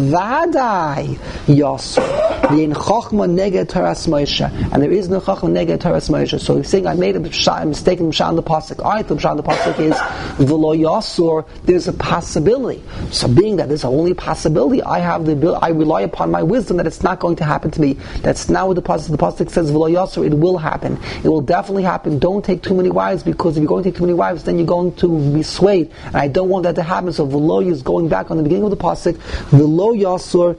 bevadai yasur. V'yin chachma neged Taras Moshe, and there is no chachma neged Taras Moshe. So he's saying I made a mistake in Pshat in the pasuk. Alright, the Pshat in the pasuk is v'lo yasur. There's a possibility. So being that there's only a possibility, I have the ability, I rely upon my wisdom that it's not going to happen to me. That's not what the pasuk. The pasuk says v'lo yasur. It will happen. It will definitely happen. Don't take too many wives, because if you're going to take too many wives, then you're going to be swayed, and I don't want that to happen. So v'lo is going back on the beginning of the pasuk. V'lo yasur.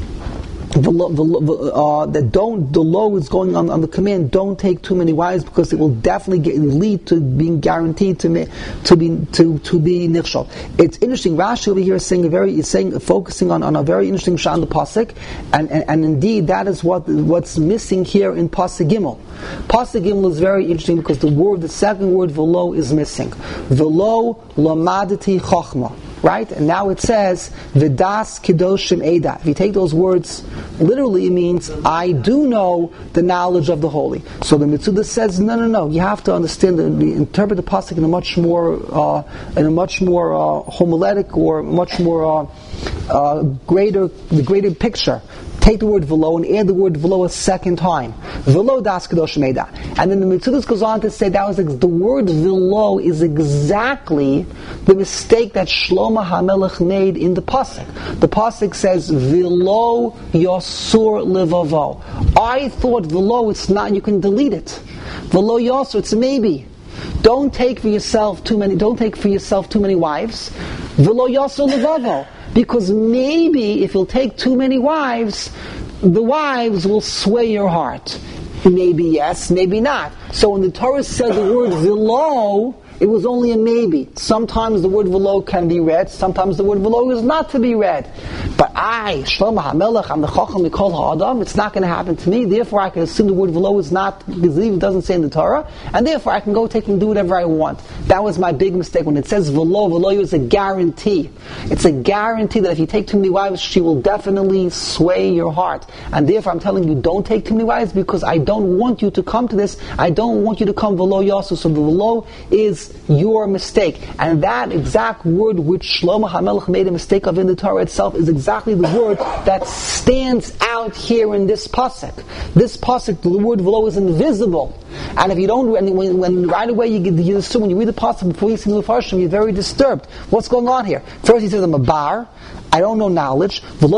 The, the, uh, that don't the law is going on on the command. Don't take too many wives, because it will definitely get, lead to being guaranteed to me, to be to to be nichshol. It's interesting. Rashi over here is saying a very is saying focusing on, on a very interesting shah in the pasuk, and, and and indeed that is what what's missing here in pasuk gimel. Pasuk gimel is very interesting because the word the second word velo is missing. Velo lamadati chachma. Right? And now it says, Vidas Kedoshim Eda. If you take those words literally, it means, I do know the knowledge of the holy. So the Mitzuda says, no, no, no. You have to understand, the, the, interpret the pasuk in a much more, uh, in a much more uh, homiletic, or much more uh, uh, greater, the greater picture. Take the word velo and add the word velo a second time. Velo das kadosh meida. And then the Mitzudas goes on to say that was ex- the word velo is exactly the mistake that Shlomo HaMelech made in the pasuk. The pasuk says velo yosur levavo. I thought velo, it's not. You can delete it. Velo yosur, it's a maybe. Don't take for yourself too many. Don't take for yourself too many wives. Velo yosur levavo. Because maybe if you'll take too many wives, the wives will sway your heart. Maybe yes, maybe not. So when the Torah said the word velo, it was only a maybe. Sometimes the word velo can be read, sometimes the word velo is not to be read. But I, Shlomo HaMelech, I'm the Chacham Mikol HaAdam, it's not going to happen to me, therefore I can assume the word velo is not, because it doesn't say in the Torah, and therefore I can go take and do whatever I want. That was my big mistake. When it says velo, velo is a guarantee. It's a guarantee that if you take too many wives, she will definitely sway your heart. And therefore I'm telling you, don't take too many wives, because I don't want you to come to this, I don't want you to come velo yasu. So the velo is your mistake. And that exact word which Shlomo HaMelech made a mistake of in the Torah itself is exactly the word that stands out here in this pasuk. This pasuk, the word velo is invisible. And if you don't, and when, when right away you, you assume, when you read the pasuk before you see the Mefarshim, you're very disturbed. What's going on here? First he says, I'm a bar, I don't know knowledge, and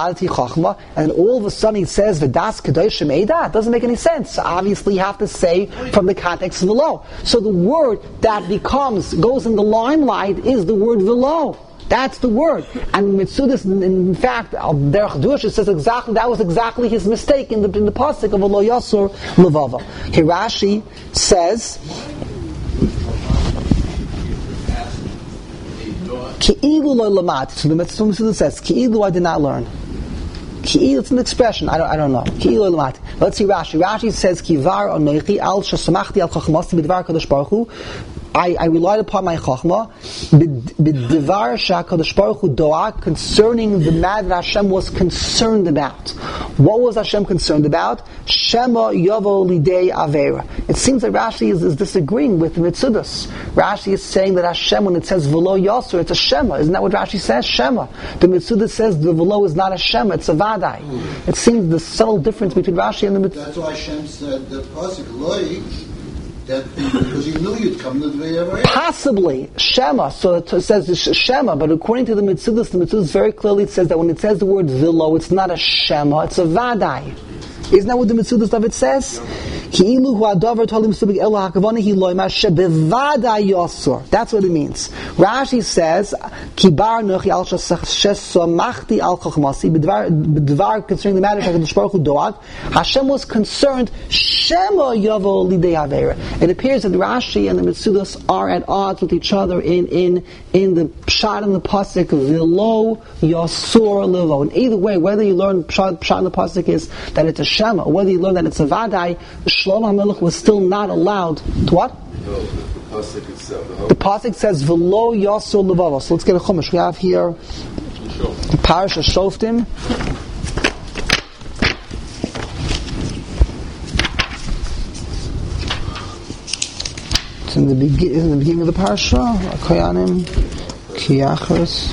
all of a sudden he says, V'das Kedoshim Eda. It doesn't make any sense. So obviously you have to say from the context of velo. So the word that becomes, goes in the limelight is the word velo. That's the word. And Mitzudas, in fact, Derech Dush says exactly, that was exactly his mistake in the, in the pasuk of Velo Yasur Levava. Hirashi says, Ki'ilu lo lamat. So the Mitzudas says, Ki'ilu I did not learn. Ki'ilu, it's an expression, I don't, I don't know. Ki'ilu lo lamat. Let's see Rashi. Rashi says, Kivar onoichi al shasamachti al chachmasi b'dvar kadosh baruch hu. I, I relied upon my chachma b'divar shakadosh baruch hu doa, concerning the matter that Hashem was concerned about. What was Hashem concerned about? Shema yavo lidei avera. It seems that Rashi is, is disagreeing with the Mitzudas. Rashi is saying that Hashem, when it says velo yasur, it's a shema. Isn't that what Rashi says? Shema. The Mitzudas says the velo is not a shema, it's a vadai. Mm. It seems the subtle difference between Rashi and the Mitzudas. That's why Hashem said the pasuk loi. That because he knew you'd come to the Vayavayim. Possibly Shema. So it says Shema, but according to the Mitzudas, the Mitzudas very clearly it says that when it says the word velo, it's not a Shema, it's a vadai. Isn't that what the Mitzudas of it says? That's what it means. Rashi says, concerning the matter Hashem was concerned. It appears that Rashi and the Mitzudas are at odds with each other in in in the pshat and the pasuk velo yasur levo. And either way, whether you learn pshat, pshat and the pasuk is that it's a Shema, or whether you learn that it's a vadai, Shlomo HaMelech was still not allowed to what? No, the pasuk itself. The, the pasuk says velo yasur levavo. So let's get a chumash. We have here the Parasha Shoftim. It's in the, be- in the beginning of the parasha. Koyanim, Kiyachos.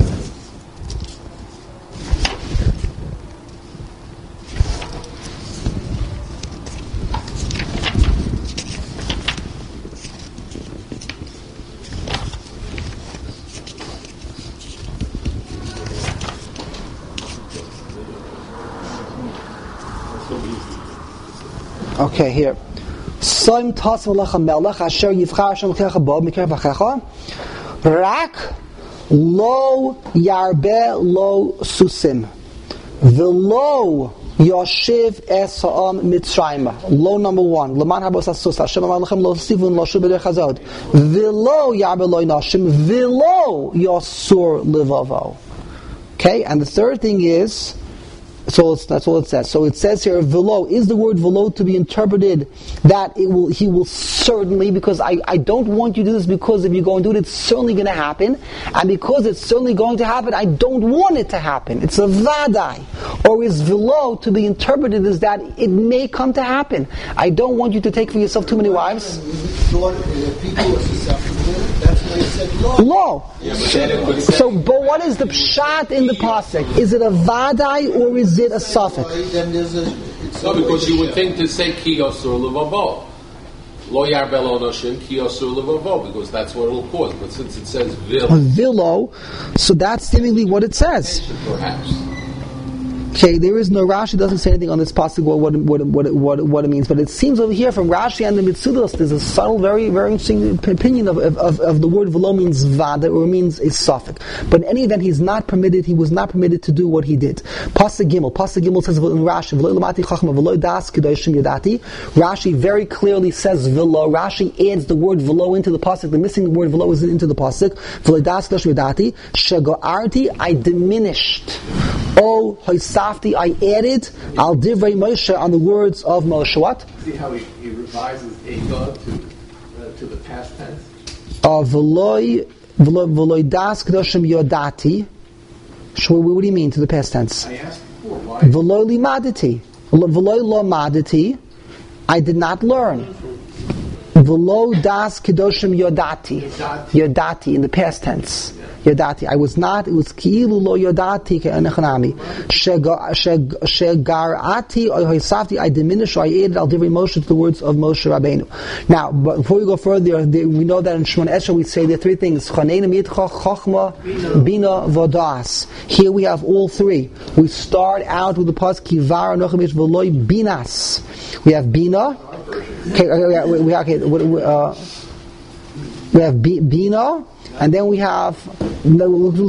Okay, here. Soim tasav lecha melech asher yivchar Hashem l'kecha bo mikra v'checha rak lo yarbe lo susim v'lo yoshiv es ha'am mitzrayim. Lo number one. Leman habos asus Hashem amar lechem lo sivun lo shu b'der chazod v'lo yarbe lo nashim v'lo yosur levavo. Okay, and the third thing is, so it's, that's all it says. So it says here, velo. Is the word velo to be interpreted that it will, he will certainly, because I, I don't want you to do this because if you go and do it, it's certainly going to happen. And because it's certainly going to happen, I don't want it to happen. It's a vadai. Or is velo to be interpreted as that it may come to happen. I don't want you to take for yourself too many wives. Law. So, but what is the pshat in the pasuk? Is it a vadai or is it a suffix? No, because you would think to say ki osur levavo, lo yarbe lo noshim ki osur levavo, because that's what it'll cause. But since it says vil, vilo, so that's seemingly what it says. Perhaps. Okay, there is no Rashi doesn't say anything on this passage what what what what what, what it means, but it seems over here from Rashi and the Mitzudos there's a subtle, very very interesting opinion of of, of, of the word velo means vada or means a suffix. But in any event, he's not permitted. He was not permitted to do what he did. Pasuk Gimel, Pasuk Gimel says in Rashi, velo lamati chachma velo das kedoshim yadati. Rashi very clearly says velo. Rashi adds the word velo into the pasuk. The missing word velo is into the pasuk. Velo das kedoshim yadati. Shegoarti, I diminished. Oh, Hoisafti, I added Al Divrei Moshe on the words of Moshe. What? See how he, he revises Eidah to uh, to the past tense. Uh, V'loi V'loi das kedoshim yodati. What do you mean to the past tense? I asked before why. V'loi limadati. V'loi lo madati. I did not learn. V'lo das kedoshim yodati. Yodati in the past tense. Yodati. I was not, it was ki'ilu lo yodati ke'enechanami. Shegarati or hoisafti, I diminished or I added al divrei Moshe to the words of Moshe Rabbeinu. Now, but before we go further, we know that in Shemon Esrei we say there are three things. Chaneinu mitcha, chochma, bina, vodas. Here we have all three. We start out with the pasuk kivar nochem ish v'loi binas. We have bina. Okay, we, we, okay, uh, we have bina. And then we have the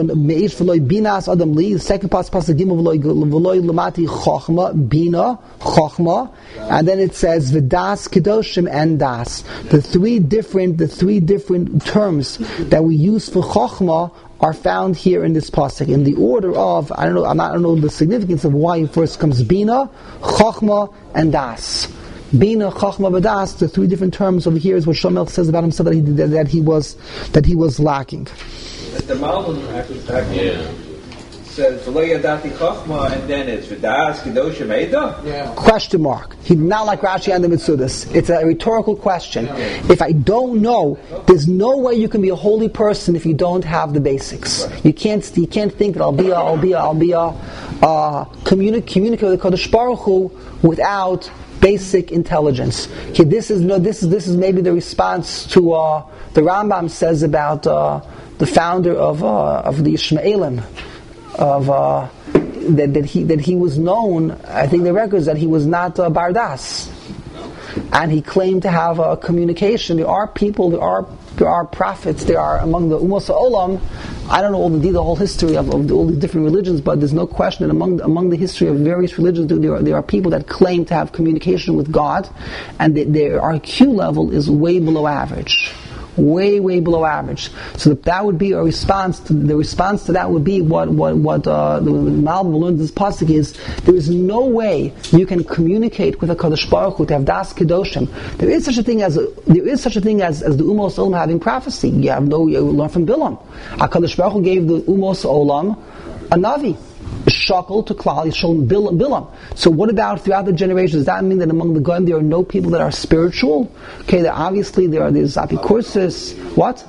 second pasuk, pasuk gimel lamati chochma bina chochma, and then it says v'das kedoshim and das. The three different, the three different terms that we use for chochma are found here in this pasuk in the order of I don't know, I don't know the significance of why first comes bina, chochma, and das. Bina, Chachma, Badas, the three different terms over here is what Shlomo says about himself that he that, that he was that he was lacking. The Malbim yeah. says V'lo yadati Chachma, and then it's V'das Kedoshim Eidah. Yeah. Question mark. He did not like Rashi and the Mitzudas. It's a rhetorical question. Yeah. If I don't know, there's no way you can be a holy person if you don't have the basics. Right. You can't you can't think that I'll be a I'll be a I'll be a uh, communi- communicate with Kodesh Baruch Hu without basic intelligence. Okay, this is no. This is this is maybe the response to uh, the Rambam says about uh, the founder of uh, of the Ishmaelim, of uh, that that he that he was known. I think the records that he was not uh, Bardas, and he claimed to have a communication. There are people. There are there are prophets. There are among the Umos Olam. I don't know all the the whole history of, of the, all the different religions, but there's no question that among among the history of various religions, there are, there are people that claim to have communication with God, and they, their I Q level is way below average, way way below average. So that, that would be a response. To, the response to that would be what what what uh, the Malbim learned this pasuk is. There is no way you can communicate with a Kadosh Baruch Hu to have das kedoshim. There is such a thing as a, there is such a thing as, as the Umos Olam having prophecy. You have no you learn from Bilam. HaKadosh Baruch Hu gave the Umos Olam a Navi. Shakal to Klal Yisrael and Bilam. So what about throughout the generations? Does that mean that among the Goyim there are no people that are spiritual? Okay, that obviously there are these Apikursis. What?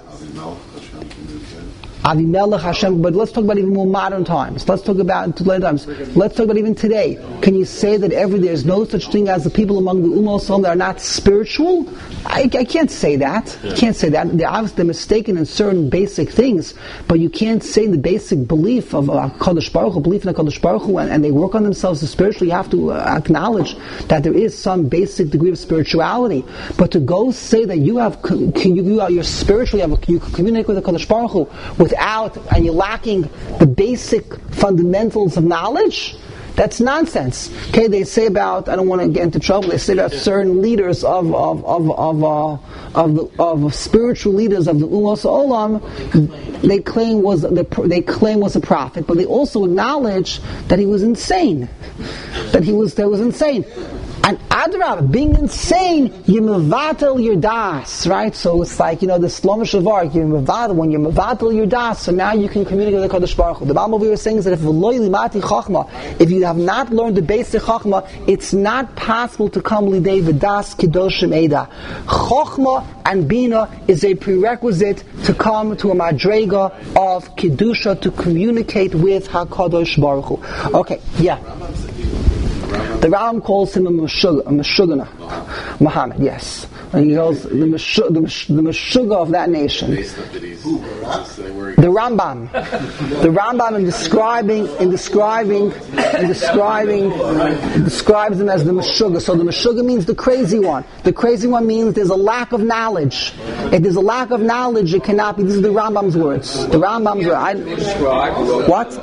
Avimelech Hashem, but let's talk about even more modern times. Let's talk about later times. Let's talk about even today. Can you say that every there's no such thing as the people among the Ummah that are not spiritual? I, I can't say that. I can't say that. They're obviously mistaken in certain basic things, but you can't say the basic belief of uh, Kadosh Baruch Hu, belief in a Kadosh Baruch Hu, and, and they work on themselves spiritually. You have to uh, acknowledge that there is some basic degree of spirituality. But to go say that you have, can you, you are you're spiritually, you, have, you communicate with the Kadosh Baruch Hu with out and you're lacking the basic fundamentals of knowledge, that's nonsense. Okay, they say about, I don't want to get into trouble, they say about certain leaders of of of of uh, of, the, of spiritual leaders of the Ummos Olam, they claim was the, they claim was a prophet, but they also acknowledge that he was insane, that he was that was insane. And Adrab, being insane, you mevatel your das, right? So it's like, you know, the Slom Shavar, you mevatel, when you mevatel your das, so now you can communicate with the Kadosh Baruch Hu. The Bible was saying is that if if you have not learned the basic Chachma, it's not possible to come lidei v'das kedoshim eda. Chachma and Bina is a prerequisite to come to a madrega of kedusha, to communicate with HaKadosh Baruch Hu. Okay, yeah. The Ram calls him a Meshuggah, a Meshuggah, Muhammad, yes. And he calls the Meshuggah, the, Mesh, the Meshuggah of that nation. The Rambam, the Rambam in describing, in describing, in describing, describes him as the Meshuggah. So the Meshuggah means the crazy one. The crazy one means there's a lack of knowledge. If there's a lack of knowledge, it cannot be. These are the Rambam's words. The Rambam's words. I, what?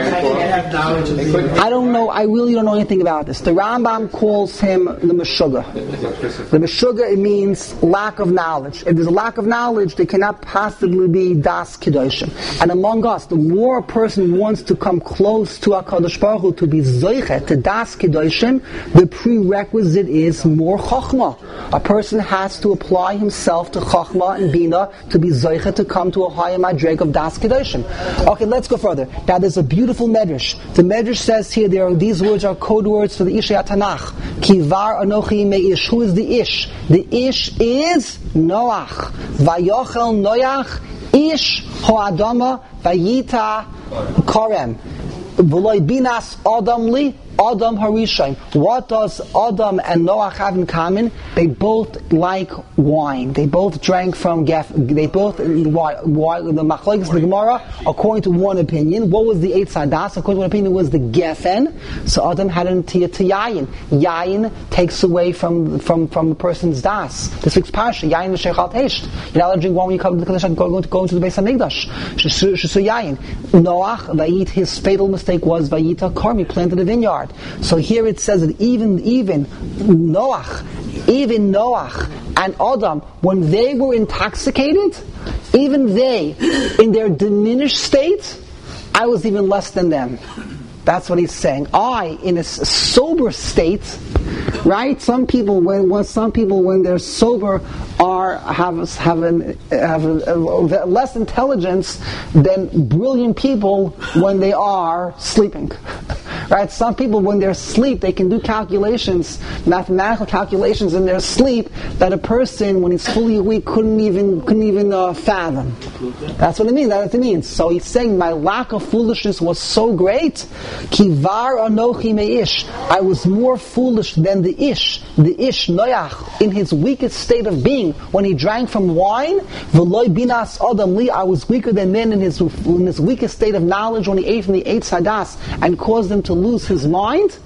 I don't know. I really don't know anything about this. The Rambam calls him the Meshuggah. The Meshuggah, it means lack of knowledge. If there's a lack of knowledge, there cannot possibly be Das Kedoshim. And among us, the more a person wants to come close to HaKadosh Baruch Hu, to be Zoichet, to Das Kedoshim, the prerequisite is more Chochmah. A person has to apply himself to Chochmah and Bina to be Zoichet, to come to a higher madreg of Das Kedoshim. Okay, let's go further. Now there's a beautiful medrash. The medrash says here, there are, these words are code words for the Ish Tanakh. Kivar Anochi Meish. Who is the Ish? The Ish is Noach. Vayochel Noach Ish Ho'adama Vayita Korem. V'loi binas Adam li Adam Harishayim. What does Adam and Noach have in common? They both like wine. They both drank from Gef. They both why, why, the Machlokes the Gemara. According to one opinion, what was the Eitz Hadas? According to one opinion, was the Gefen. So Adam had an tiyah to Yayin. Yayin takes away from from from a person's das. This week's parsha, Yayin v'sheichal teisht. You're not allowed to drink wine when you come to the Kodesh and go, go into the Beis Hamikdash. Shesu Yayin. Noach, Vayit, his fatal mistake was Vayita Karm. He planted a vineyard. So here it says that even even Noach, even Noach and Adam, when they were intoxicated, even they, in their diminished state, I was even less than them. That's what he's saying. I, in a sober state, right? Some people, when, when some people, when they're sober, are have have, an, have a, a, a less intelligence than brilliant people when they are sleeping. Right? Some people, when they're asleep, they can do calculations, mathematical calculations in their sleep that a person, when he's fully awake, couldn't even couldn't even uh, fathom. That's what it means. That's what it means. So he's saying, my lack of foolishness was so great. Kivar anochi meish. I was more foolish than the ish, the ish Noach, in his weakest state of being, when he drank from wine. V'loi binas adam li. I was weaker than men in his in his weakest state of knowledge when he ate from the Eitz Hadas and caused him to lose his mind.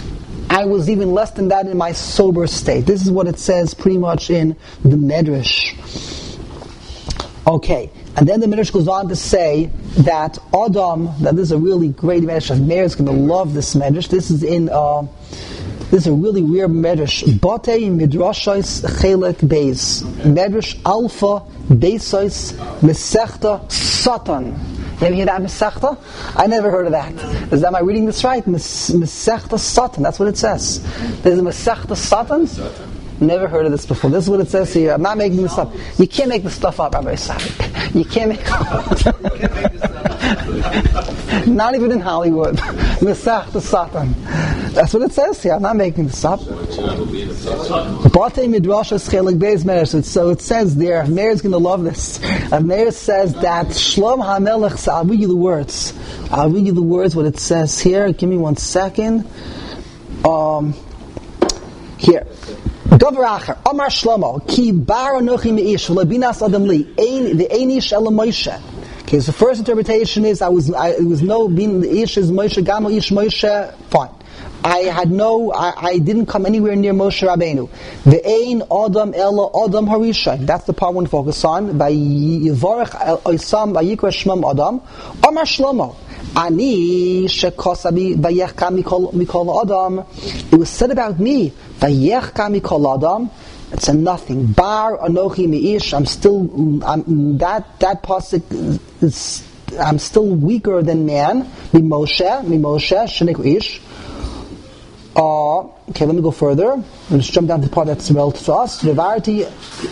I was even less than that in my sober state. This is what it says pretty much in the Medrash. Okay, and then the Medrash goes on to say that Adam, that this is a really great Medrash. Meir is going to love this Medrash. This is in, uh, this is a really weird Medrash. Batei Midrashos Chelet Beis. Medrash Alpha Beisos Mesechta Satan. You ever hear that Mesechta? I never heard of that. Is that, am I reading this right? Mesechta Satan. That's what it says. There's a Mesechta Satan. Never heard of this before. This is what it says here. I'm not making this up. You can't make this stuff up, Rabbi Sadi. You can't make it up. Not even in Hollywood. Mesach the Satan. That's what it says here. I'm not making this up. Batei Midrash is Chelik Beis Medrash. So it says there, Meir's going to love this. Meir says that Shlomo HaMelech, I'll read you the words. I'll read you the words, what it says here. Give me one second. Um, here. Davar Acher, Amar Shlomo, Ki bar anochi meish, v'lebinas adam li, the einish ela Moshe. Okay, so the first interpretation is I was, I, it was no being the ish is Moshe, Gamo ish Moshe, fine. I had no, I, I didn't come anywhere near Moshe Rabbeinu. Ve'ein Adam ela Adam Harisha. That's the part I want to focus on. By Yivarech Oisam, by Yikra Shmam Adam. Amar Shlomo. Ani shekosabi vayechka mikol Adam. It was said about me, vayechka mikol Adam. It's a nothing. Bar anochi meish. I'm still, I'm, that, that pasuk is, I'm still weaker than man. Mi Moshe, mi Moshe, shenik ish. Uh, okay, let me go further. Let me just jump down to the part that's relative to us. Revarti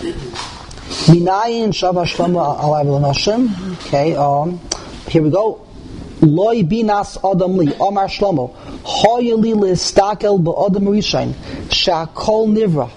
Minayin Shabbat Shlomo Alay V'Lanashim. Okay, um, here we go. Loi binas Adam li Omar Shlomo Hoyeli listakel ba'Adam Rishon Shakol Nivra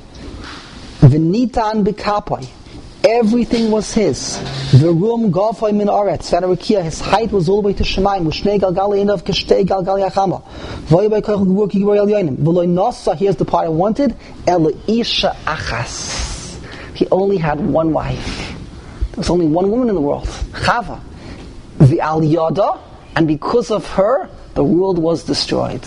V'Nitan B'Kapai. Everything was his. The room Gafai min Aretz V'Arakia. His height was all the way to Shemaim. V'Shnei Galgali Einav K'Shtei Galgali Achama. V'Yibay Koich Gvur Ki Gvur Yal Yonim. V'Loi Nasa. Here's the part I wanted. El Isha Achas. He only had one wife. There was only one woman in the world. Chava. V'Al Yada. And because of her, the world was destroyed.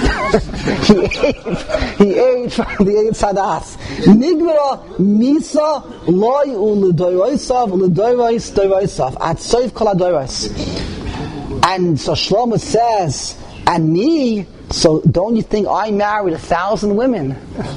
he ate, he ate from the eight sadas. Nigvera misa loy u'ledoyroisav u'ledoyrois doyroisav at soif kol hadoyros. And so Shlomo says, and me, so don't you think I married a thousand women?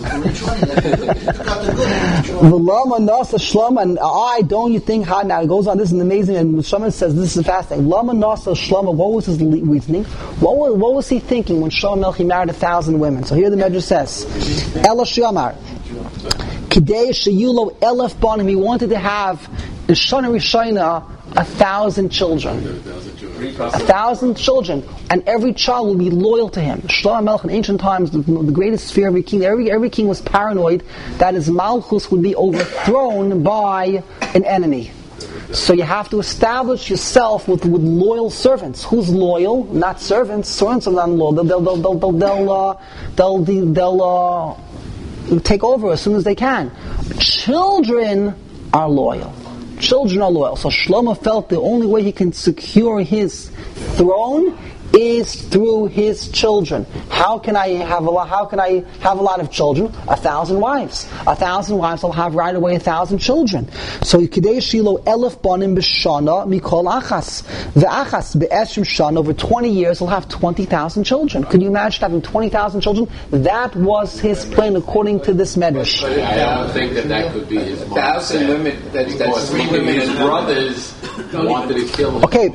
V'lama nasa Shlomo, and I, don't you think how, now it goes on, this is amazing, and Shlomo says, this is fascinating. Lama nasa Shlomo, what was his reasoning? What was, what was he thinking when Shlomo he married a thousand women? So here the Medrash says, Ela Shiamar, Kidei Sheyulo Elef Banim, he wanted to have Shana Rishayna, a thousand children. A thousand children, and every child will be loyal to him. Shlomo Melech in ancient times, the, the greatest fear of every king, every, every king was paranoid that his malchus would be overthrown by an enemy. So you have to establish yourself with, with loyal servants. Who's loyal? Not servants. Servants are not loyal. They'll, they'll, they'll, they'll, they'll, uh, they'll, they'll, they'll uh, take over as soon as they can. Children are loyal. Children are loyal. So Shlomo felt the only way he can secure his throne is through his children. How can I have a lot? How can I have a lot of children? A thousand wives. A thousand wives. I'll have right away a thousand children. So Kidei Shilo Elef Banim B'Shana Mikol Achas Ve'Achas Be'Eshim Shana. Over twenty years, he'll have twenty thousand children. Could you imagine having twenty thousand children? That was his plan according to this medrash. I don't think that that could be his mom. Thousand women. That's, that's three women. His brothers wanted to kill him. Okay.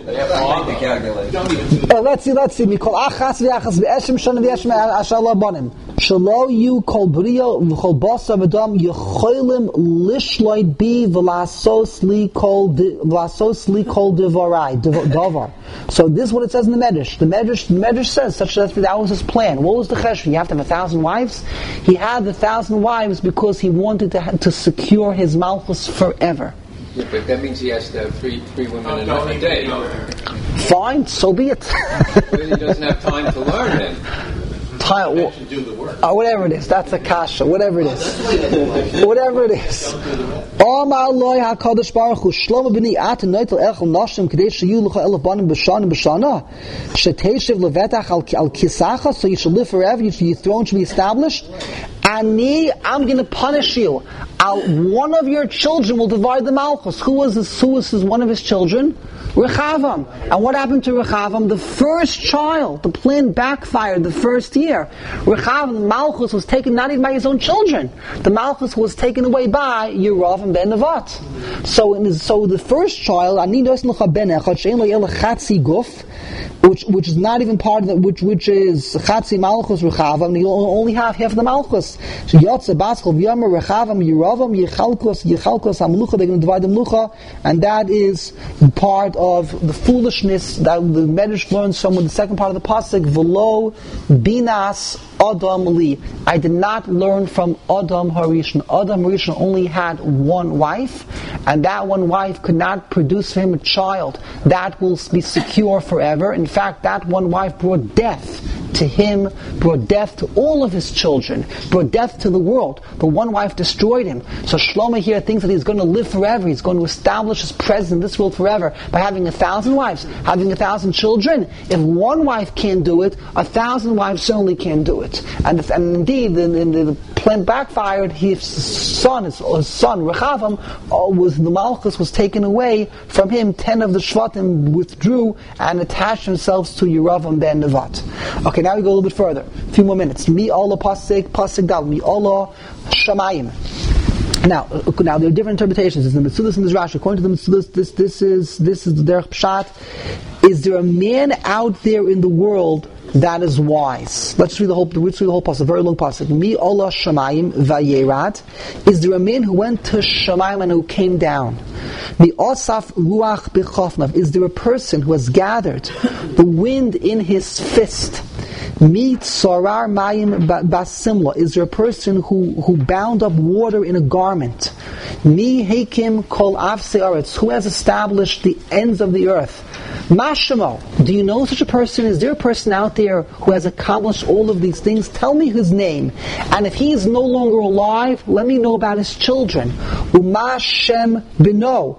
Uh, let's see. Let's see. Mikol Achas Ve'Achas Be'Eshim Shana Ve'Eshim Ashala Banim. Shalo you kol bria v'chol basa v'dam yecholim lishloid bi v'lasos li kol v'lasos li kol devarai davar. So this is what it says in the Medrash. The Medrash, the Medrash says such that that was his plan. What was the cheshbon? You have to have a thousand wives. He had the thousand wives because he wanted to ha- to secure his malchus forever. Yeah, but that means he has to have three three women in a day. Fine, so be it. But he doesn't have time to learn then. Time, uh, whatever it is, that's a kasha. Whatever it is, whatever it is. Omar loy hakadosh baruch hu Shlomo b'ni at noitel echel nashim k'dei sheyu l'cha elef banim b'shana b'shana sheteshiv levetach al kisacha, so you should live forever. Your throne should be established. Ani, I'm going to punish you. I'll, one of your children will divide the malchus. Who was this? Who was this, one of his children? Rechavam. And what happened to Rechavam? The first child. The plan backfired the first year. Rechavam, the malchus was taken not even by his own children. The malchus was taken away by Yeravam ben Nevat. So, in his, so the first child, Ani dos l'cha ben echad she'en lo yel chatzi guf, which which is not even part of the, which which is chatzi malchus Rechavam. He'll only have half of the malchus. Shabbos. Yotze Baschel V'Yomer Rechavam Yiravam Yichalkos Yichalkos HaMelucha. They're going to divide the Melucha, and that is part of the foolishness that the Medrash learns from the second part of the pasuk. V'lo binas Adam li. I did not learn from Adam Harishon. Adam Harishon only had one wife, and that one wife could not produce for him a child that will be secure forever. In fact, that one wife brought death to him, brought death to all of his children, brought death to the world. The one wife destroyed him. So Shlomo here thinks that he's going to live forever. He's going to establish his presence in this world forever by having a thousand wives, having a thousand children. If one wife can't do it, a thousand wives certainly can't do it. And, and indeed, the, the, the plan backfired. His son, his, his son Rechavam, uh, was the Malchus was taken away from him. Ten of the Shvatim withdrew and attached themselves to Yeravam ben Nevat. Okay, now we go a little bit further. A few more minutes. Mi Allah pasik pasik dal. Mi Allah shamayim. Now, now there are different interpretations. There's the Metzudas and there's Rashi. According to the Metzudas, this this is this is the Derech Pshat. Is there a man out there in the world that is wise? Let's read the whole. Let's read the whole pasuk. A very long pasuk. Mi Allah shamayim vayerat. Is there a man who went to Shamayim and who came down? Mi asaf ruach b'chofnav. Is there a person who has gathered the wind in his fist? Mi tsarar mayim basimla. Is there a person who, who bound up water in a garment? Mi hekim kol avsei aretz. Who has established the ends of the earth? Mashamo. Do you know such a person? Is there a person out there who has accomplished all of these things? Tell me his name. And if he is no longer alive, let me know about his children. Uma Shem Bino.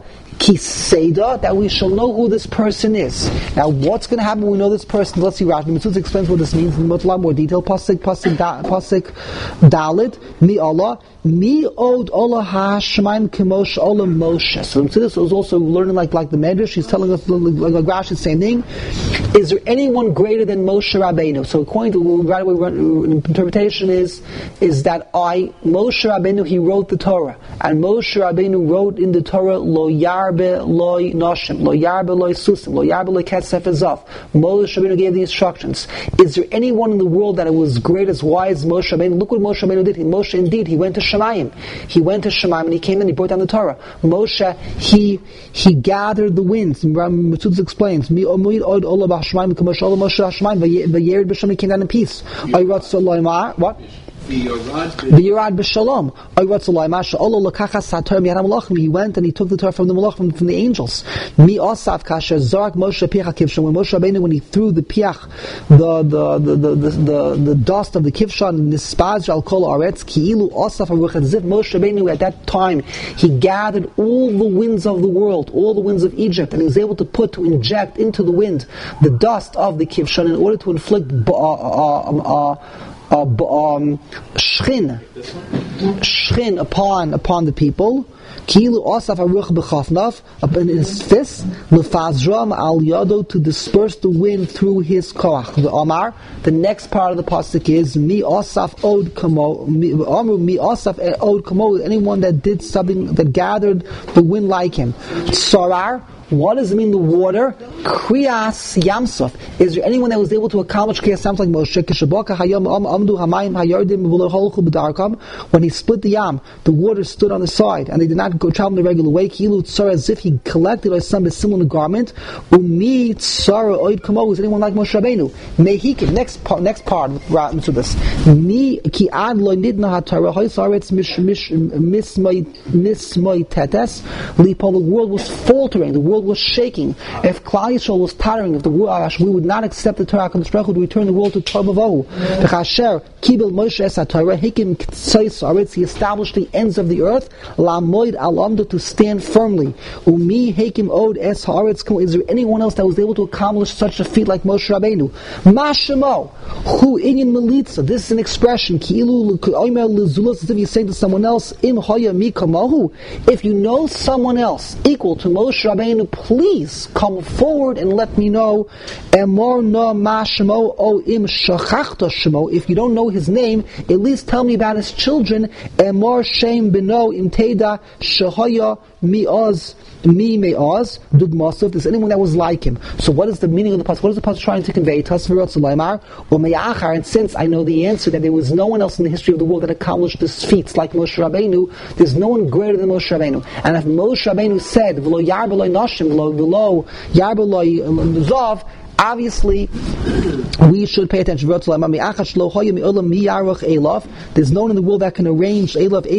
Kiseda, that we shall know who this person is. Now, what's going to happen when we know this person? Let's see. Rashi Mitzvah explains what this means in a lot more detail. Pasuk, pasuk, da, pasuk, Dalit, mi Allah, mi od Allah ha-shemayim k'mosh Allah Moshe. So this was also learning like like the Medrash. He's telling us like, like Rashi the same thing. Is there anyone greater than Moshe Rabbeinu? So according to right away interpretation is is that I Moshe Rabbeinu he wrote the Torah, and Moshe Rabbeinu wrote in the Torah lo yar loy noshim, lo yarbe loy susim, lo yarbe loy ketzef ezav. Moshe Rabbeinu gave the instructions. Is there anyone in the world that was great as wise as Moshe Rabbeinu? Look what Moshe Rabbeinu did. Moshe indeed, he went to Shemayim. He went to Shemayim and he came in, he brought down the Torah. Moshe, he he gathered the winds. Metzudas explains, Mi omoid od olah b'Hashemayim k'mosh olah Moshe Hashemayim v'yered b'Shem, he came down in peace. What? V'yirad b'shalom. He went and he took the Torah from the Malachim, from the angels. Mi asav kasher zarak Moshe piach kivshon. When Moshe Rabbeinu, when he threw the piach, the the the the, the, the, the dust of the kivshon, nispaz al kol aretz ki'ilu asav aruch. As if Moshe Rabbeinu at that time he gathered all the winds of the world, all the winds of Egypt, and he was able to put to inject into the wind the dust of the kivshon in order to inflict uh, uh, uh, Uh, um, shchin, shchin upon upon the people. Kilu asaf aruch b'chafnaf, in his fist, lefazram al yado, to disperse the wind through his koach. The Omar, the next part of the pasuk is mi asaf od kamo, Omar mi asaf od kamo. Anyone that did something that gathered the wind like him. Sarar. What does it mean, the water? Kriyas Yamsuf. Is there anyone that was able to accomplish Kriyas Yamsuf like Moshe? When he split the Yam, the water stood on the side, and they did not go travel in the regular way. As if he collected or some similar garment. Umi Tzara Oid Kamo. Is anyone like Moshe Rabbeinu? Mehikim. Next part. Next part to this. Mi Ki Ad Lo Nidna HaTorah Hoysaretz Mish Mish Mismay Mismay Tetes. Lipo. The world was faltering. The world was shaking. If Klal Yisrael was tottering, if the world, we would not accept the Torah, HaKadosh Baruch Hu would return the world to Tovavu. V'chasher kibel Moshe es HaTorah hikim k'tzais aretz. He established the ends of the earth. Lamoid al amdo, to stand firmly. Umi hikim od es haaretz. Is there anyone else that was able to accomplish such a feat like Moshe Rabbeinu? Mashemo hu inyan melitza. This is an expression. Ki'ilu oimer lezulos, as if you're saying to someone else, im hoya mi kamahu. If you know someone else equal to Moshe Rabbeinu, please come forward and let me know. If you don't know his name, at least tell me about his children. Emor Shem Beno Inteda Shahaya Mi'oz Mi me'oz dugmasov. There's anyone that was like him. So what is the meaning of the pasuk? What is the pasuk trying to convey? Tasvirot Sulaimar or me'achar. And since I know the answer that there was no one else in the history of the world that accomplished this feats like Moshe Rabbeinu, there's no one greater than Moshe Rabbeinu. And if Moshe Rabbeinu said v'lo yar b'lo nashim v'lo v'lo yar b'lo zav, obviously, we should pay attention. There's no one in the world that can arrange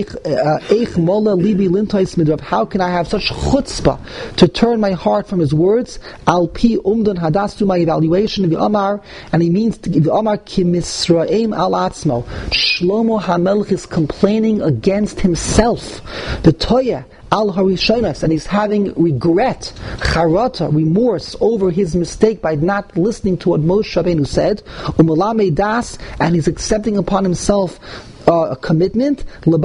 how can I have such chutzpah to turn my heart from his words? Al pi umdon hadas, to my evaluation of the Amar, and he means to give the Amar ki misraim al atzmo. Shlomo HaMelech is complaining against himself. The Toya Al Harishonas, and he's having regret, charata, remorse over his mistake by not listening to what Moshe Rabbeinu said, Umulame das, and he's accepting upon himself Uh, a commitment. No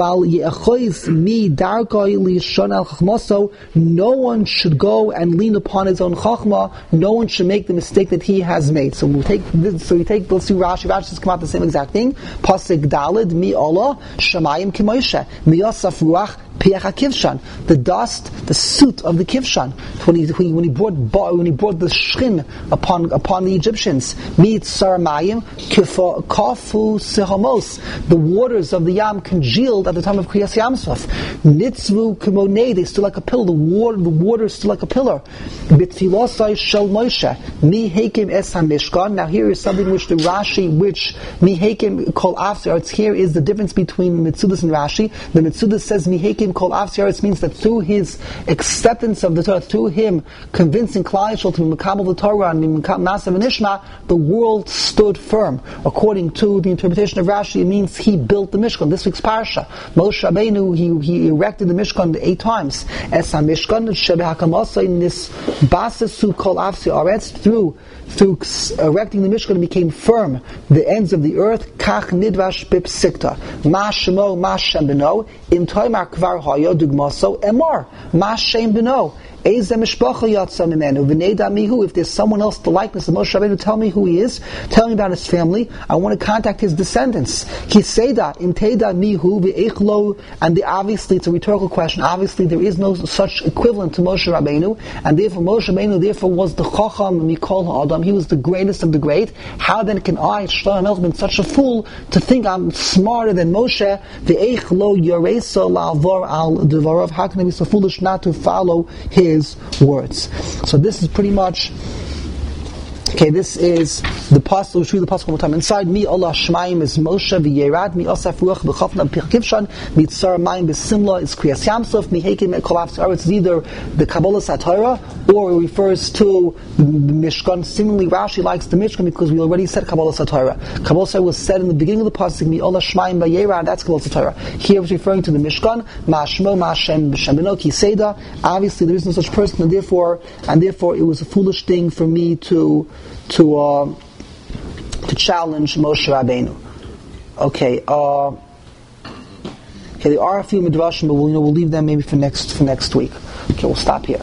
one should go and lean upon his own chachma. No one should make the mistake that he has made. So we we'll take this, so we take let's see Rashi. Rashi just come out the same exact thing. Pasuk Dalid mi Allah shamayim k'Moshe mi yasaf ruach piach hakivshan. The dust, the suit of the kivshan. When he when he brought when he brought the shchin upon upon the Egyptians. Mi tzaramayim kafu sehamos. The water of the Yam congealed at the time of Kriyas Yamsuf. Nitzvu Kimonei, they stood like a pillar. The water, the water stood like a pillar. Bitfilosai Shel Moshe, Mi Hekim Es HaMishkan. Now here is something which the Rashi, which Mi Hekim Kol Afsyaretz, here is the difference between Mitzudas and Rashi. The Mitzudas says Mi Hekim Kol Afsyaretz means that through his acceptance of the Torah, through him convincing Klal Yisrael to be Mekabel the Torah and Nasav and Ishma, the world stood firm. According to the interpretation of Rashi, it means he built the Mishkan. This week's parsha, Moshe Rabbeinu, he, he erected the Mishkan eight times. Es HaMishkan shebehakamasa in this basasu kol avsi aretz, through through erecting the Mishkan, became firm the ends of the earth. Kach nidvash bipsikta ma shemo ma shem beno im toimar kvar hayo dugmaso emor ma shem beno. If there's someone else, the likeness of Moshe Rabbeinu, tell me who he is, tell me about his family, I want to contact his descendants. And the, obviously it's a rhetorical question, obviously there is no such equivalent to Moshe Rabbeinu, and therefore Moshe Rabbeinu therefore was the Chacham Mikol Ha'adam, he was the greatest of the great. How then can I, Shlomo HaMelech, been such a fool to think I'm smarter than Moshe? How can I be so foolish not to follow his His words? So this is pretty much okay. This is the pasuk. We'll show you the pasuk one more time. Inside me, Allah Shemaim is Moshe v'Yerad mi Asaf Ruach v'Chafna Pirkivshan mi Tzar Mayim v'Simla is Kriyas Yamsuf mi Heikim Kolav Tzar. It's either the Kabbalah Satira or it refers to the Mishkan. Similarly, Rashi likes the Mishkan because we already said Kabbalah Satira. Kabbalah Satira was said in the beginning of the pasuk mi Allah Shemaim v'Yerad. That's Kabbalah Satira. Here it's referring to the Mishkan. Ma'ashmo Ma'ashem b'Shemino Ki Seda. Obviously, there is no such person, and therefore, and therefore, it was a foolish thing for me to. to uh, to challenge Moshe Rabbeinu. Okay, uh, okay, there are a few midrashim, but we'll, you know, we'll leave them maybe for next for next week. Okay, we'll stop here.